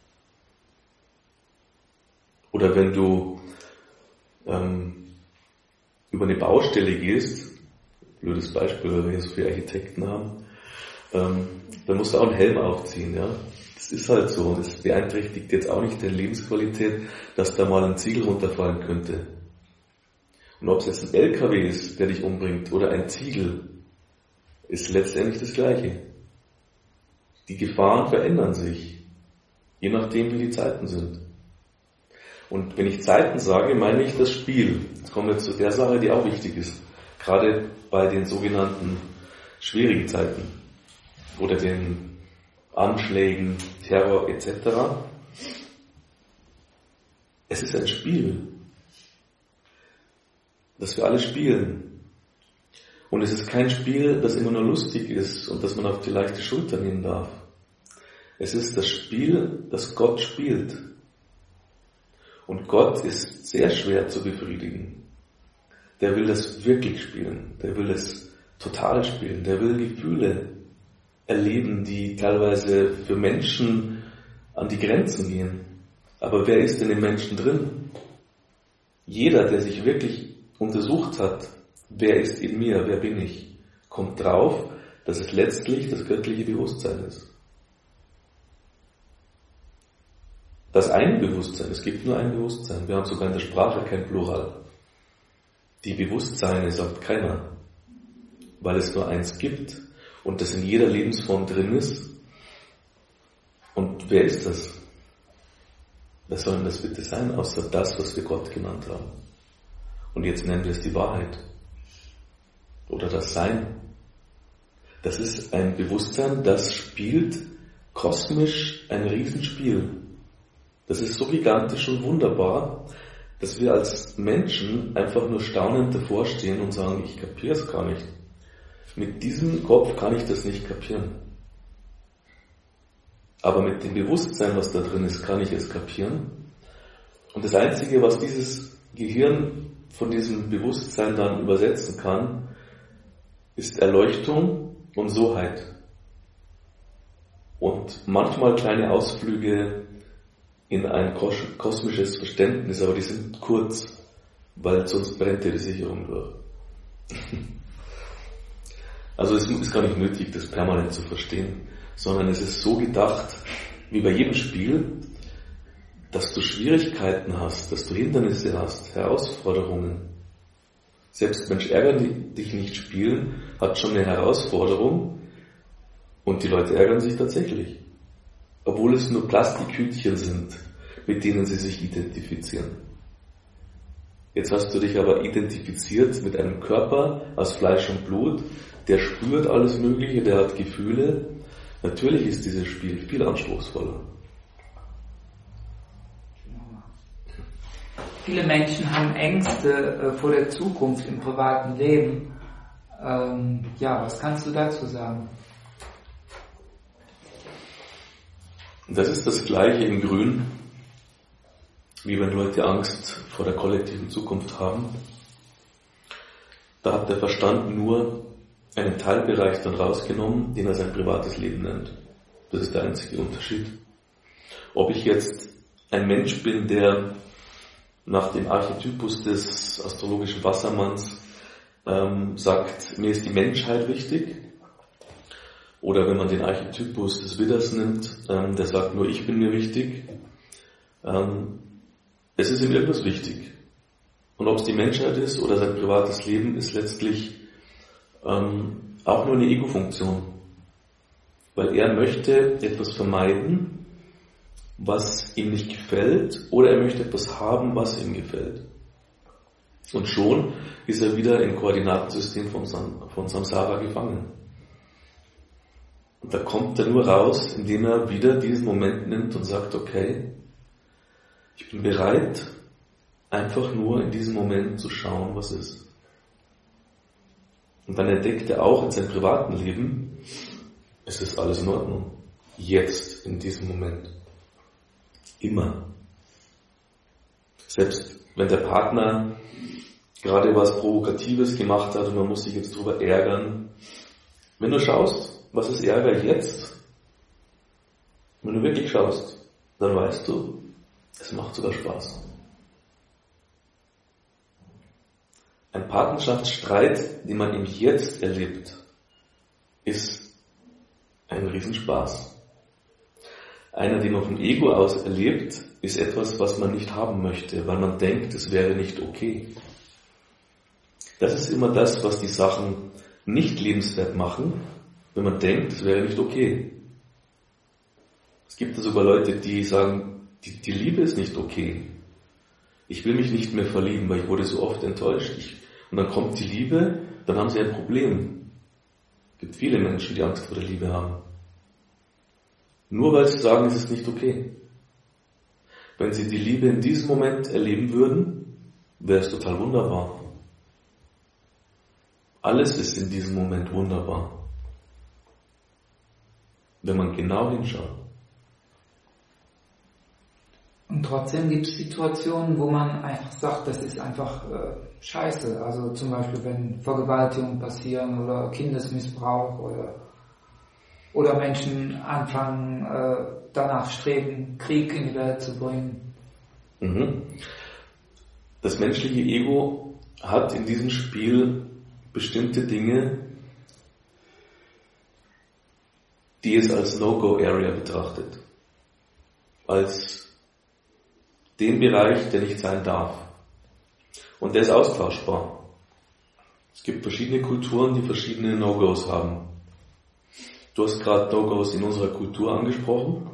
Speaker 2: Oder wenn du ähm, über eine Baustelle gehst, blödes Beispiel, weil wir hier so viele Architekten haben, ähm, dann musst du auch einen Helm aufziehen, ja. Das ist halt so, und es beeinträchtigt jetzt auch nicht deine Lebensqualität, dass da mal ein Ziegel runterfallen könnte. Und ob es jetzt ein L K W ist, der dich umbringt, oder ein Ziegel, ist letztendlich das Gleiche. Die Gefahren verändern sich, je nachdem wie die Zeiten sind. Und wenn ich Zeiten sage, meine ich das Spiel. Jetzt kommen wir zu der Sache, die auch wichtig ist. Gerade bei den sogenannten schwierigen Zeiten oder den Anschlägen, Terror et cetera. Es ist ein Spiel, das wir alle spielen. Und es ist kein Spiel, das immer nur lustig ist und das man auf die leichte Schulter nehmen darf. Es ist das Spiel, das Gott spielt. Und Gott ist sehr schwer zu befriedigen. Der will das wirklich spielen. Der will es total spielen. Der will Gefühle erleben, die teilweise für Menschen an die Grenzen gehen. Aber wer ist in den Menschen drin? Jeder, der sich wirklich untersucht hat, wer ist in mir, wer bin ich, kommt drauf, dass es letztlich das göttliche Bewusstsein ist. Das eine Bewusstsein, es gibt nur ein Bewusstsein. Wir haben sogar in der Sprache kein Plural. Die Bewusstseine sagt keiner, weil es nur eins gibt und das in jeder Lebensform drin ist. Und wer ist das? Wer soll denn das bitte sein, außer das, was wir Gott genannt haben? Und jetzt nennen wir es die Wahrheit. Oder das Sein. Das ist ein Bewusstsein, das spielt kosmisch ein Riesenspiel. Das ist so gigantisch und wunderbar, dass wir als Menschen einfach nur staunend davor stehen und sagen, ich kapiere es gar nicht. Mit diesem Kopf kann ich das nicht kapieren. Aber mit dem Bewusstsein, was da drin ist, kann ich es kapieren. Und das Einzige, was dieses Gehirn von diesem Bewusstsein dann übersetzen kann, ist Erleuchtung und Soheit. Und manchmal kleine Ausflüge in ein kosmisches Verständnis, aber die sind kurz, weil sonst brennt dir die Sicherung durch. Also es ist gar nicht nötig, das permanent zu verstehen, sondern es ist so gedacht, wie bei jedem Spiel, dass du Schwierigkeiten hast, dass du Hindernisse hast, Herausforderungen. Selbst Mensch ärgern, die dich nicht spielen, hat schon eine Herausforderung und die Leute ärgern sich tatsächlich. Obwohl es nur Plastikhütchen sind, mit denen sie sich identifizieren. Jetzt hast du dich aber identifiziert mit einem Körper aus Fleisch und Blut, der spürt alles Mögliche, der hat Gefühle. Natürlich ist dieses Spiel viel anspruchsvoller.
Speaker 1: Viele Menschen haben Ängste äh, vor der Zukunft im privaten Leben. Ähm, ja, was kannst du dazu sagen?
Speaker 2: Das ist das Gleiche in Grün, wie wenn Leute Angst vor der kollektiven Zukunft haben. Da hat der Verstand nur einen Teilbereich dann rausgenommen, den er sein privates Leben nennt. Das ist der einzige Unterschied. Ob ich jetzt ein Mensch bin, der nach dem Archetypus des astrologischen Wassermanns ähm, sagt, mir ist die Menschheit wichtig, oder wenn man den Archetypus des Widders nimmt, ähm, der sagt nur, ich bin mir wichtig. Ähm, es ist ihm irgendwas wichtig. Und ob es die Menschheit ist oder sein privates Leben, ist letztlich ähm, auch nur eine Ego-Funktion. Weil er möchte etwas vermeiden, was ihm nicht gefällt, oder er möchte etwas haben, was ihm gefällt. Und schon ist er wieder im Koordinatensystem von, Sam, von Samsara gefangen. Und da kommt er nur raus, indem er wieder diesen Moment nimmt und sagt, okay, Ich bin bereit, einfach nur in diesem Moment zu schauen, was ist. Und dann entdeckt er auch in seinem privaten Leben, es ist alles in Ordnung. Jetzt, in diesem Moment. Immer. Selbst wenn der Partner gerade was Provokatives gemacht hat und man muss sich jetzt drüber ärgern. Wenn du schaust, was ist Ärger jetzt? Wenn du wirklich schaust, dann weißt du, es macht sogar Spaß. Ein Partnerschaftsstreit, den man im Jetzt erlebt, ist ein Riesenspaß. Einer, den man vom Ego aus erlebt, ist etwas, was man nicht haben möchte, weil man denkt, es wäre nicht okay. Das ist immer das, was die Sachen nicht lebenswert machen, wenn man denkt, es wäre nicht okay. Es gibt da sogar Leute, die sagen, die, die Liebe ist nicht okay. Ich will mich nicht mehr verlieben, weil ich wurde so oft enttäuscht. Ich, und dann kommt die Liebe, dann haben sie ein Problem. Es gibt viele Menschen, die Angst vor der Liebe haben. Nur weil sie sagen, es ist nicht okay. Wenn sie die Liebe in diesem Moment erleben würden, wäre es total wunderbar. Alles ist in diesem Moment wunderbar. Wenn man genau hinschaut.
Speaker 1: Und trotzdem gibt es Situationen, wo man einfach sagt, das ist einfach äh, scheiße. Also zum Beispiel, wenn Vergewaltigungen passieren oder Kindesmissbrauch oder, oder Menschen anfangen, äh, danach streben, Krieg in die Welt zu bringen.
Speaker 2: Mhm. Das menschliche Ego hat in diesem Spiel bestimmte Dinge, die es als No-Go-Area betrachtet. Als den Bereich, der nicht sein darf. Und der ist austauschbar. Es gibt verschiedene Kulturen, die verschiedene No-Gos haben. Du hast gerade No-Gos in unserer Kultur angesprochen.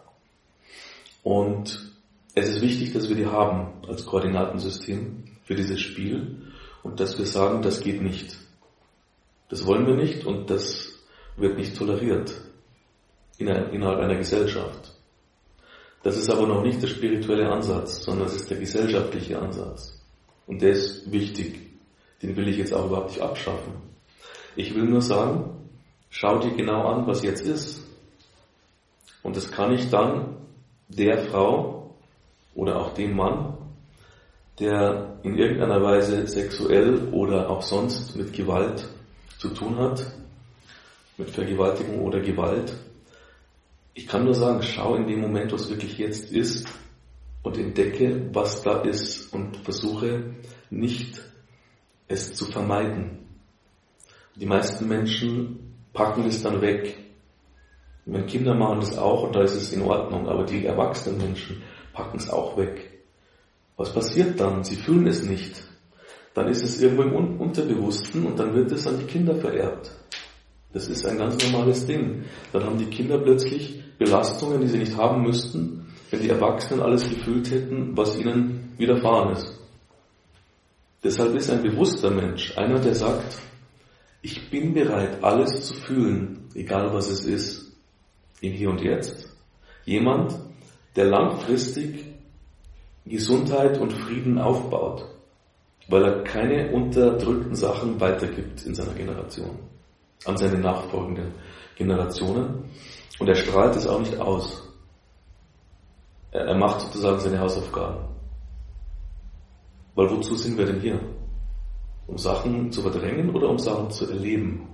Speaker 2: Und es ist wichtig, dass wir die haben als Koordinatensystem für dieses Spiel und dass wir sagen, das geht nicht. Das wollen wir nicht und das wird nicht toleriert innerhalb einer Gesellschaft. Das ist aber noch nicht der spirituelle Ansatz, sondern es ist der gesellschaftliche Ansatz. Und der ist wichtig. Den will ich jetzt auch überhaupt nicht abschaffen. Ich will nur sagen, schau dir genau an, was jetzt ist. Und das kann ich dann der Frau oder auch dem Mann, der in irgendeiner Weise sexuell oder auch sonst mit Gewalt zu tun hat, mit Vergewaltigung oder Gewalt. Ich kann nur sagen, schau in dem Moment, was wirklich jetzt ist und entdecke, was da ist und versuche nicht, es zu vermeiden. Die meisten Menschen packen es dann weg. Meine Kinder machen das auch und da ist es in Ordnung, aber die erwachsenen Menschen packen es auch weg. Was passiert dann? Sie fühlen es nicht. Dann ist es irgendwo im Unterbewussten und dann wird es an die Kinder vererbt. Das ist ein ganz normales Ding. Dann haben die Kinder plötzlich Belastungen, die sie nicht haben müssten, wenn die Erwachsenen alles gefühlt hätten, was ihnen widerfahren ist. Deshalb ist ein bewusster Mensch einer, der sagt, ich bin bereit, alles zu fühlen, egal was es ist, im Hier und Jetzt. Jemand, der langfristig Gesundheit und Frieden aufbaut, weil er keine unterdrückten Sachen weitergibt in seiner Generation, an seine nachfolgenden Generationen. Und er strahlt es auch nicht aus. Er, er macht sozusagen seine Hausaufgaben. Weil wozu sind wir denn hier? Um Sachen zu verdrängen oder um Sachen zu erleben?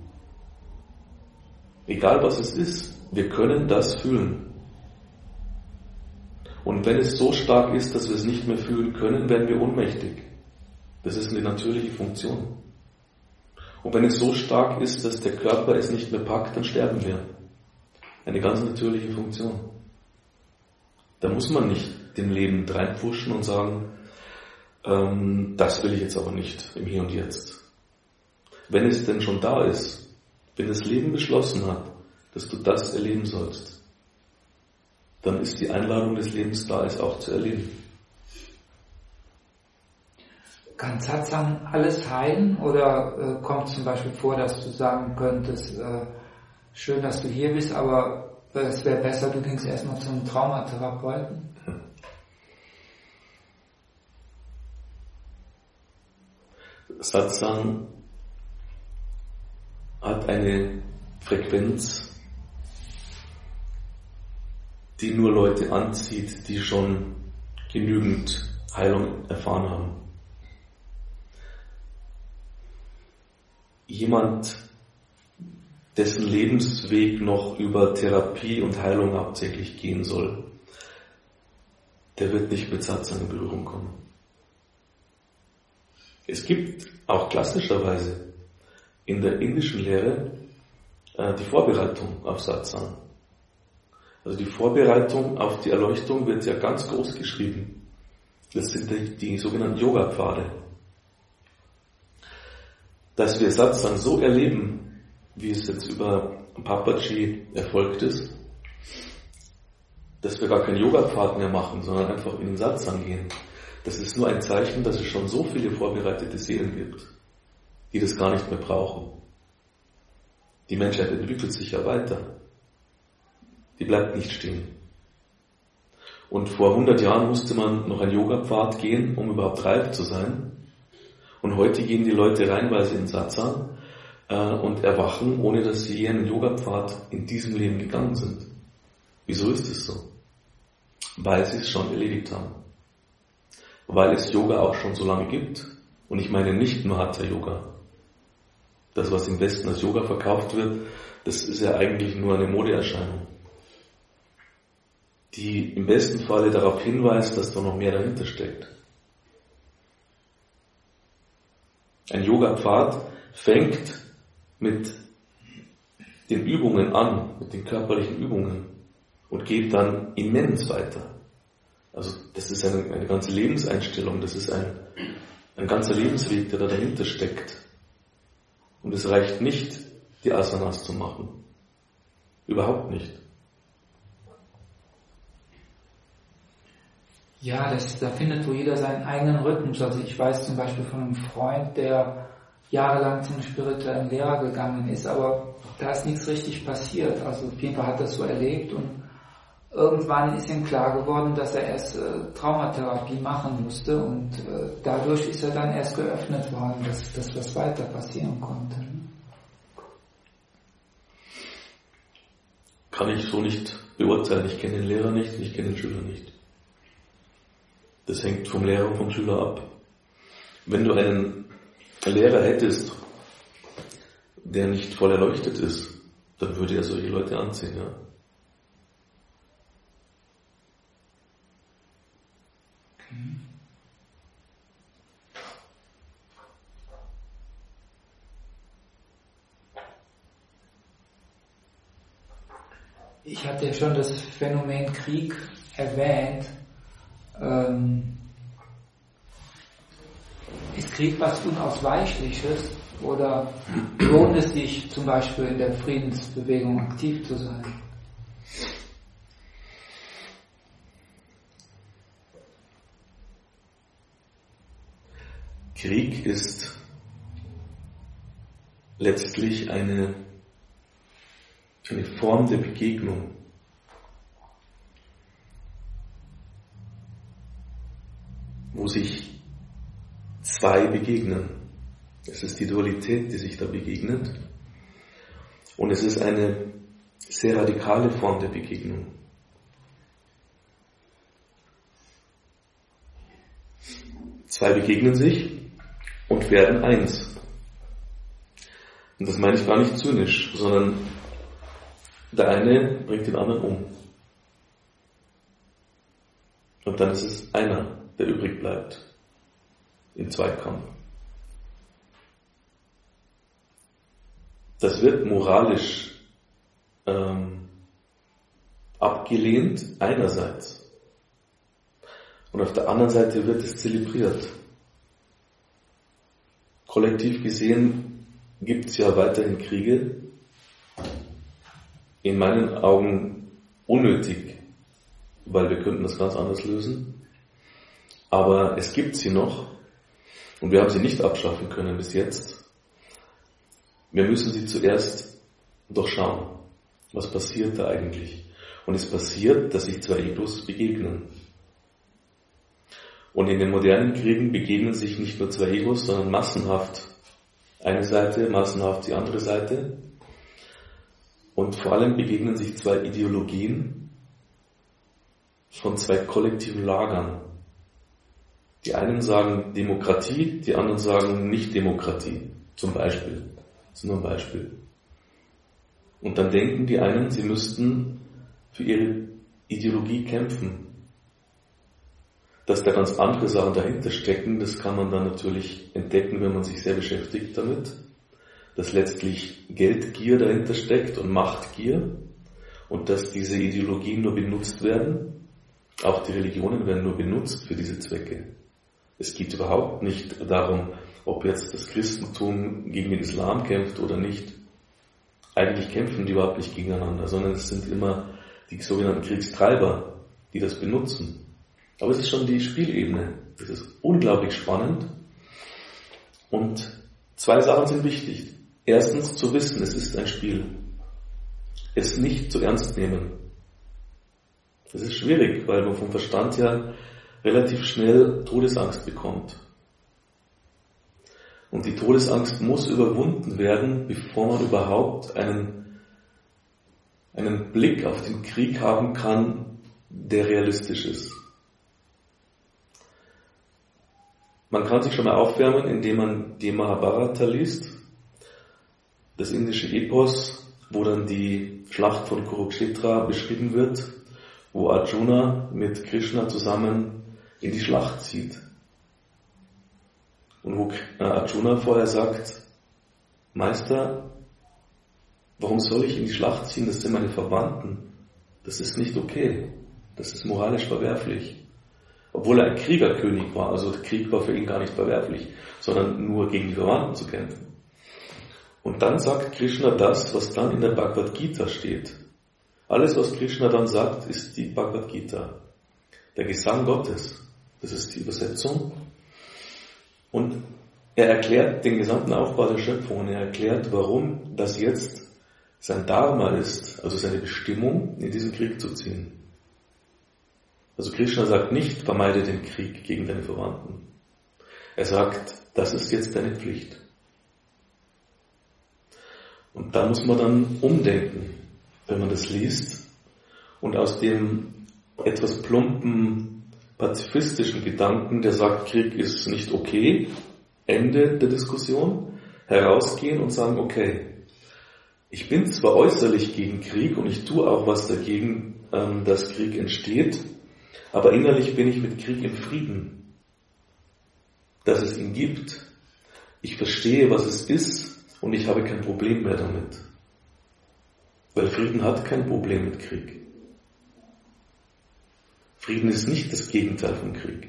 Speaker 2: Egal was es ist, wir können das fühlen. Und wenn es so stark ist, dass wir es nicht mehr fühlen können, werden wir ohnmächtig. Das ist eine natürliche Funktion. Und wenn es so stark ist, dass der Körper es nicht mehr packt, dann sterben wir. Eine ganz natürliche Funktion. Da muss man nicht dem Leben reinpfuschen und sagen, ähm, das will ich jetzt aber nicht im Hier und Jetzt. Wenn es denn schon da ist, wenn das Leben beschlossen hat, dass du das erleben sollst, dann ist die Einladung des Lebens da, es auch zu erleben.
Speaker 1: Kann Satsang alles heilen oder äh, kommt zum Beispiel vor, dass du sagen könntest, äh, schön, dass du hier bist, aber es wäre besser, du gingst erstmal zum Traumatherapeuten?
Speaker 2: Satsang hat eine Frequenz, die nur Leute anzieht, die schon genügend Heilung erfahren haben. Jemand, dessen Lebensweg noch über Therapie und Heilung hauptsächlich gehen soll, der wird nicht mit Satsang in Berührung kommen. Es gibt auch klassischerweise in der indischen Lehre äh, die Vorbereitung auf Satsang. Also die Vorbereitung auf die Erleuchtung wird ja ganz groß geschrieben. Das sind die, die sogenannten Yoga-Pfade. Dass wir Satsang so erleben, wie es jetzt über Papaji erfolgt ist, dass wir gar keinen Yoga-Pfad mehr machen, sondern einfach in den Satsang gehen. Das ist nur ein Zeichen, dass es schon so viele vorbereitete Seelen gibt, die das gar nicht mehr brauchen. Die Menschheit entwickelt sich ja weiter. Die bleibt nicht stehen. Und vor hundert Jahren musste man noch einen Yoga-Pfad gehen, um überhaupt reif zu sein. Und heute gehen die Leute reinweise in Satsang äh, und erwachen, ohne dass sie je einen Yoga-Pfad in diesem Leben gegangen sind. Wieso ist es so? Weil sie es schon erledigt haben. Weil es Yoga auch schon so lange gibt. Und ich meine nicht nur Hatha-Yoga. Das, was im Westen als Yoga verkauft wird, das ist ja eigentlich nur eine Modeerscheinung, die im besten Falle darauf hinweist, dass da noch mehr dahinter steckt. Ein Yoga-Pfad fängt mit den Übungen an, mit den körperlichen Übungen und geht dann immens weiter. Also das ist eine, eine ganze Lebenseinstellung, das ist ein, ein ganzer Lebensweg, der da dahinter steckt. Und es reicht nicht, die Asanas zu machen. Überhaupt nicht.
Speaker 1: Ja, das, da findet wohl jeder seinen eigenen Rhythmus. Also ich weiß zum Beispiel von einem Freund, der jahrelang zum spirituellen Lehrer gegangen ist, aber da ist nichts richtig passiert. Also auf jeden Fall hat er das so erlebt und irgendwann ist ihm klar geworden, dass er erst äh, Traumatherapie machen musste und äh, dadurch ist er dann erst geöffnet worden, dass, dass was weiter passieren konnte.
Speaker 2: Kann ich so nicht beurteilen. Ich kenne den Lehrer nicht und ich kenne den Schüler nicht. Das hängt vom Lehrer und vom Schüler ab. Wenn du einen Lehrer hättest, der nicht voll erleuchtet ist, dann würde er solche Leute anziehen, ja.
Speaker 1: Ich hatte ja schon das Phänomen Krieg erwähnt. Ähm, ist Krieg was Unausweichliches oder lohnt es sich zum Beispiel in der Friedensbewegung aktiv zu sein?
Speaker 2: Krieg ist letztlich eine, eine Form der Begegnung. Wo sich zwei begegnen. Es ist die Dualität, die sich da begegnet. Und es ist eine sehr radikale Form der Begegnung. Zwei begegnen sich und werden eins. Und das meine ich gar nicht zynisch, sondern der eine bringt den anderen um. Und dann ist es einer, der übrig bleibt im Zweikampf. Das wird moralisch ähm, abgelehnt einerseits und auf der anderen Seite wird es zelebriert. Kollektiv gesehen gibt es ja weiterhin Kriege, in meinen Augen unnötig, weil wir könnten das ganz anders lösen. Aber es gibt sie noch und wir haben sie nicht abschaffen können bis jetzt. Wir müssen sie zuerst durchschauen. Was passiert da eigentlich? Und es passiert, dass sich zwei Egos begegnen. Und in den modernen Kriegen begegnen sich nicht nur zwei Egos, sondern massenhaft eine Seite, massenhaft die andere Seite. Und vor allem begegnen sich zwei Ideologien von zwei kollektiven Lagern. Die einen sagen Demokratie, die anderen sagen Nicht-Demokratie, zum Beispiel. Das ist nur ein Beispiel. Und dann denken die einen, sie müssten für ihre Ideologie kämpfen. Dass da ganz andere Sachen dahinter stecken, das kann man dann natürlich entdecken, wenn man sich sehr beschäftigt damit. Dass letztlich Geldgier dahinter steckt und Machtgier und dass diese Ideologien nur benutzt werden. Auch die Religionen werden nur benutzt für diese Zwecke. Es geht überhaupt nicht darum, ob jetzt das Christentum gegen den Islam kämpft oder nicht. Eigentlich kämpfen die überhaupt nicht gegeneinander, sondern es sind immer die sogenannten Kriegstreiber, die das benutzen. Aber es ist schon die Spielebene. Das ist unglaublich spannend. Und zwei Sachen sind wichtig. Erstens zu wissen, es ist ein Spiel. Es nicht zu ernst nehmen. Das ist schwierig, weil man vom Verstand her relativ schnell Todesangst bekommt. Und die Todesangst muss überwunden werden, bevor man überhaupt einen, einen Blick auf den Krieg haben kann, der realistisch ist. Man kann sich schon mal aufwärmen, indem man die Mahabharata liest, das indische Epos, wo dann die Schlacht von Kurukshetra beschrieben wird, wo Arjuna mit Krishna zusammen in die Schlacht zieht. Und wo Arjuna vorher sagt, Meister, warum soll ich in die Schlacht ziehen? Das sind meine Verwandten. Das ist nicht okay. Das ist moralisch verwerflich. Obwohl er ein Kriegerkönig war, also der Krieg war für ihn gar nicht verwerflich, sondern nur gegen die Verwandten zu kämpfen. Und dann sagt Krishna das, was dann in der Bhagavad Gita steht. Alles, was Krishna dann sagt, ist die Bhagavad Gita. Der Gesang Gottes. Das ist die Übersetzung. Und er erklärt den gesamten Aufbau der Schöpfung und er erklärt, warum das jetzt sein Dharma ist, also seine Bestimmung, in diesen Krieg zu ziehen. Also Krishna sagt nicht, vermeide den Krieg gegen deine Verwandten. Er sagt, das ist jetzt deine Pflicht. Und da muss man dann umdenken, wenn man das liest und aus dem etwas plumpen pazifistischen Gedanken, der sagt, Krieg ist nicht okay, Ende der Diskussion, herausgehen und sagen, okay, ich bin zwar äußerlich gegen Krieg und ich tue auch was dagegen, ähm, dass Krieg entsteht, aber innerlich bin ich mit Krieg im Frieden, dass es ihn gibt. Ich verstehe, was es ist und ich habe kein Problem mehr damit. Weil Frieden hat kein Problem mit Krieg. Frieden ist nicht das Gegenteil von Krieg.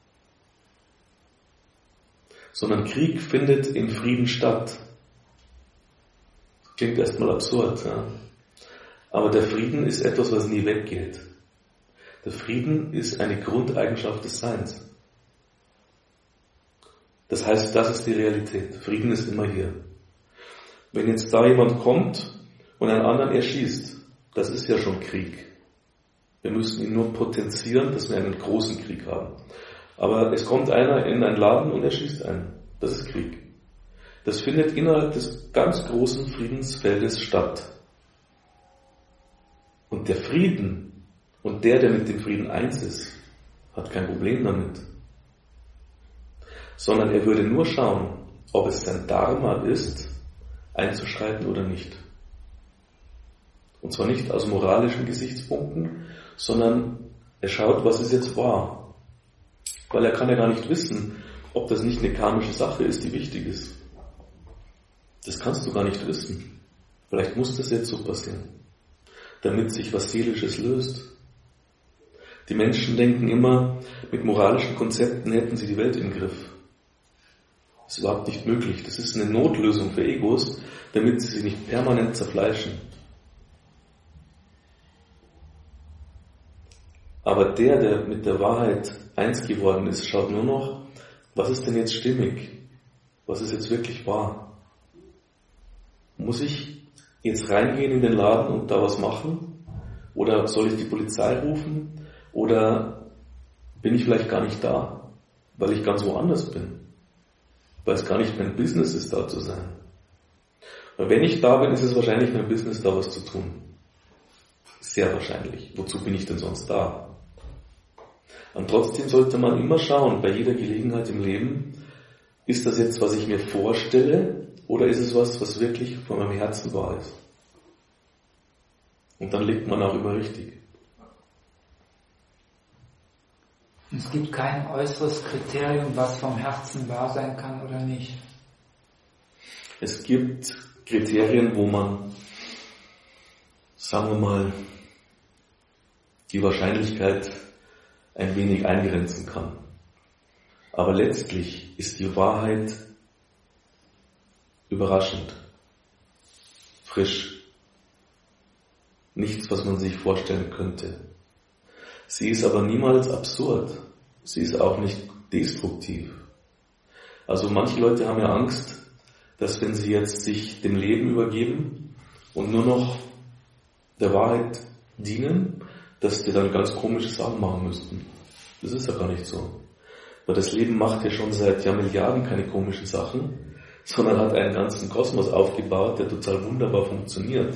Speaker 2: Sondern Krieg findet in Frieden statt. Klingt erstmal absurd, ja. Aber der Frieden ist etwas, was nie weggeht. Der Frieden ist eine Grundeigenschaft des Seins. Das heißt, das ist die Realität. Frieden ist immer hier. Wenn jetzt da jemand kommt und einen anderen erschießt, das ist ja schon Krieg. Wir müssen ihn nur potenzieren, dass wir einen großen Krieg haben. Aber es kommt einer in einen Laden und erschießt einen. Das ist Krieg. Das findet innerhalb des ganz großen Friedensfeldes statt. Und der Frieden und der, der mit dem Frieden eins ist, hat kein Problem damit. Sondern er würde nur schauen, ob es sein Dharma ist, einzuschreiten oder nicht. Und zwar nicht aus moralischen Gesichtspunkten, sondern er schaut, was ist jetzt wahr. Weil er kann ja gar nicht wissen, ob das nicht eine karmische Sache ist, die wichtig ist. Das kannst du gar nicht wissen. Vielleicht muss das jetzt so passieren, damit sich was Seelisches löst. Die Menschen denken immer, mit moralischen Konzepten hätten sie die Welt im Griff. Das ist überhaupt nicht möglich. Das ist eine Notlösung für Egos, damit sie sich nicht permanent zerfleischen. Aber der, der mit der Wahrheit eins geworden ist, schaut nur noch, was ist denn jetzt stimmig? Was ist jetzt wirklich wahr? Muss ich jetzt reingehen in den Laden und da was machen? Oder soll ich die Polizei rufen? Oder bin ich vielleicht gar nicht da? weil ich ganz woanders bin. Weil es gar nicht mein Business ist, da zu sein. Und wenn ich da bin, ist es wahrscheinlich mein Business, da was zu tun. Sehr wahrscheinlich. Wozu bin ich denn sonst da? Und trotzdem sollte man immer schauen, bei jeder Gelegenheit im Leben, ist das jetzt, was ich mir vorstelle, oder ist es was, was wirklich von meinem Herzen wahr ist? Und dann liegt man auch immer richtig.
Speaker 1: Es gibt kein äußeres Kriterium, was vom Herzen wahr sein kann oder nicht.
Speaker 2: Es gibt Kriterien, wo man, sagen wir mal, die Wahrscheinlichkeit ein wenig eingrenzen kann. Aber letztlich ist die Wahrheit überraschend, frisch, nichts, was man sich vorstellen könnte. Sie ist aber niemals absurd, sie ist auch nicht destruktiv. Also manche Leute haben ja Angst, dass wenn sie jetzt sich dem Leben übergeben und nur noch der Wahrheit dienen, dass die dann ganz komische Sachen machen müssten. Das ist ja gar nicht so. Weil das Leben macht ja schon seit Jahrmilliarden keine komischen Sachen, sondern hat einen ganzen Kosmos aufgebaut, der total wunderbar funktioniert.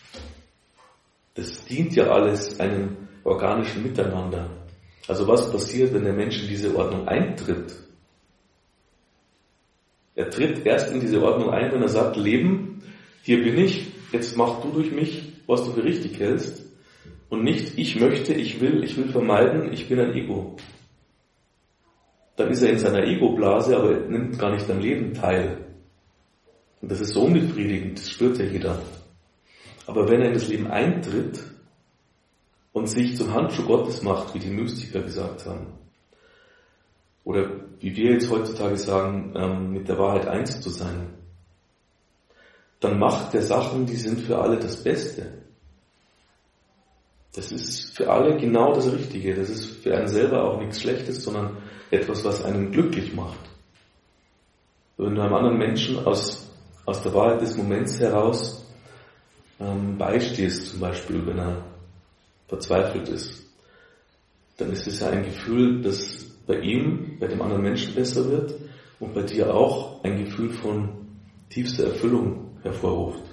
Speaker 2: Das dient ja alles einem organischen Miteinander. Also was passiert, wenn der Mensch in diese Ordnung eintritt? Er tritt erst in diese Ordnung ein, wenn er sagt, Leben, hier bin ich, jetzt mach du durch mich, was du für richtig hältst. Und nicht, ich möchte, ich will, ich will vermeiden, ich bin ein Ego. Dann ist er in seiner Ego-Blase, aber er nimmt gar nicht am Leben teil. Und das ist so unbefriedigend, das spürt ja jeder. Aber wenn er in das Leben eintritt und sich zum Handschuh Gottes macht, wie die Mystiker gesagt haben, oder wie wir jetzt heutzutage sagen, mit der Wahrheit eins zu sein, dann macht er Sachen, die sind für alle das Beste. Das ist für alle genau das Richtige. Das ist für einen selber auch nichts Schlechtes, sondern etwas, was einen glücklich macht. Wenn du einem anderen Menschen aus, aus der Wahrheit des Moments heraus ähm, beistehst, zum Beispiel, wenn er verzweifelt ist, dann ist es ja ein Gefühl, das bei ihm, bei dem anderen Menschen besser wird und bei dir auch ein Gefühl von tiefster Erfüllung hervorruft.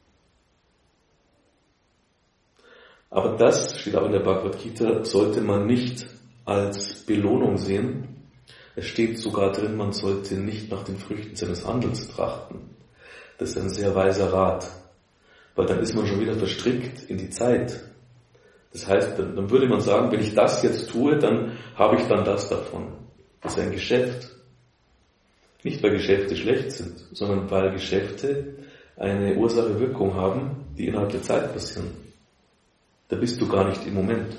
Speaker 2: Aber das, steht auch in der Bhagavad Gita, sollte man nicht als Belohnung sehen. Es steht sogar drin, man sollte nicht nach den Früchten seines Handels trachten. Das ist ein sehr weiser Rat, weil dann ist man schon wieder verstrickt in die Zeit. Das heißt, dann würde man sagen, wenn ich das jetzt tue, dann habe ich dann das davon. Das ist ein Geschäft. Nicht, weil Geschäfte schlecht sind, sondern weil Geschäfte eine Ursache-Wirkung haben, die innerhalb der Zeit passieren. Da bist du gar nicht im Moment.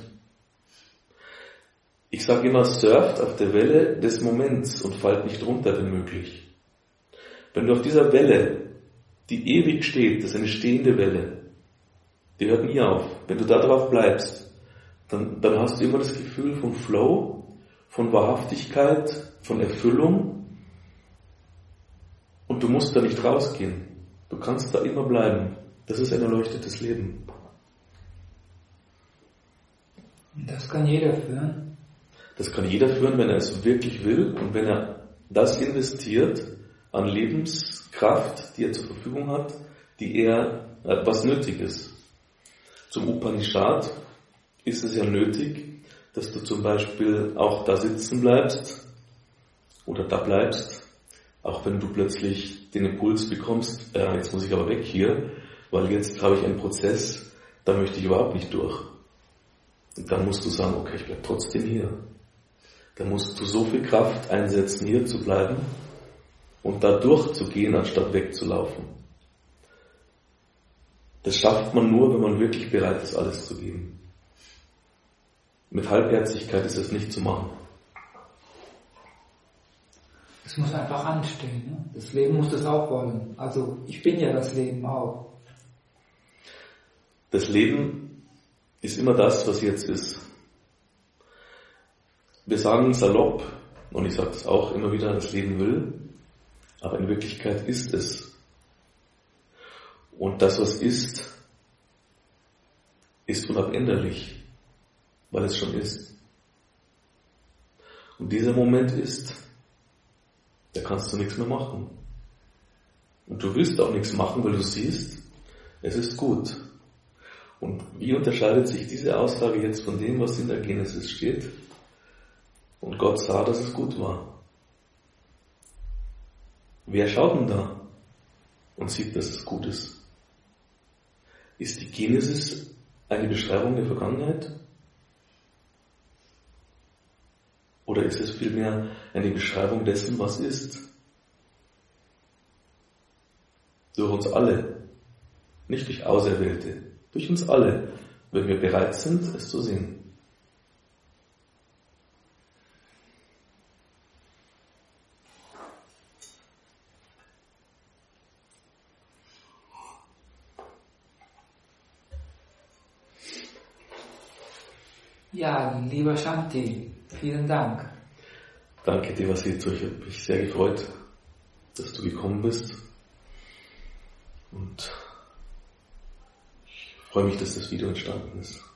Speaker 2: Ich sage immer, surft auf der Welle des Moments und fallt nicht runter, wenn möglich. Wenn du auf dieser Welle, die ewig steht, das ist eine stehende Welle, die hört nie auf. Wenn du da drauf bleibst, dann, dann hast du immer das Gefühl von Flow, von Wahrhaftigkeit, von Erfüllung und du musst da nicht rausgehen. Du kannst da immer bleiben. Das ist ein erleuchtetes Leben.
Speaker 1: Das kann jeder führen.
Speaker 2: Das kann jeder führen, wenn er es wirklich will und wenn er das investiert an Lebenskraft, die er zur Verfügung hat, die er, was nötig ist. Zum Upanishad ist es ja nötig, dass du zum Beispiel auch da sitzen bleibst oder da bleibst, auch wenn du plötzlich den Impuls bekommst, äh, jetzt muss ich aber weg hier, weil jetzt habe ich einen Prozess, da möchte ich überhaupt nicht durch. Und dann musst du sagen, okay, ich bleibe trotzdem hier. Dann musst du so viel Kraft einsetzen, hier zu bleiben und da durchzugehen, anstatt wegzulaufen. Das schafft man nur, wenn man wirklich bereit ist, alles zu geben. Mit Halbherzigkeit ist es nicht zu machen.
Speaker 1: Es muss einfach anstehen. Ne? Das Leben muss das auch wollen. Also ich bin ja das Leben auch.
Speaker 2: Das Leben ist immer das, was jetzt ist. Wir sagen salopp, und ich sage es auch immer wieder, das Leben will, aber in Wirklichkeit ist es. Und das, was ist, ist unabänderlich, weil es schon ist. Und dieser Moment ist, da kannst du nichts mehr machen. Und du willst auch nichts machen, weil du siehst, es ist gut. Und wie unterscheidet sich diese Aussage jetzt von dem, was in der Genesis steht? Und Gott sah, dass es gut war. Wer schaut denn da und sieht, dass es gut ist? Ist die Genesis eine Beschreibung der Vergangenheit? Oder ist es vielmehr eine Beschreibung dessen, was ist? Durch uns alle, nicht durch Auserwählte, durch uns alle, wenn wir bereit sind, es zu sehen.
Speaker 1: Ja, lieber Shanti, vielen Dank.
Speaker 2: Danke dir, Vasito. Ich habe mich sehr gefreut, dass du gekommen bist. Und ich freue mich, dass das Video entstanden ist.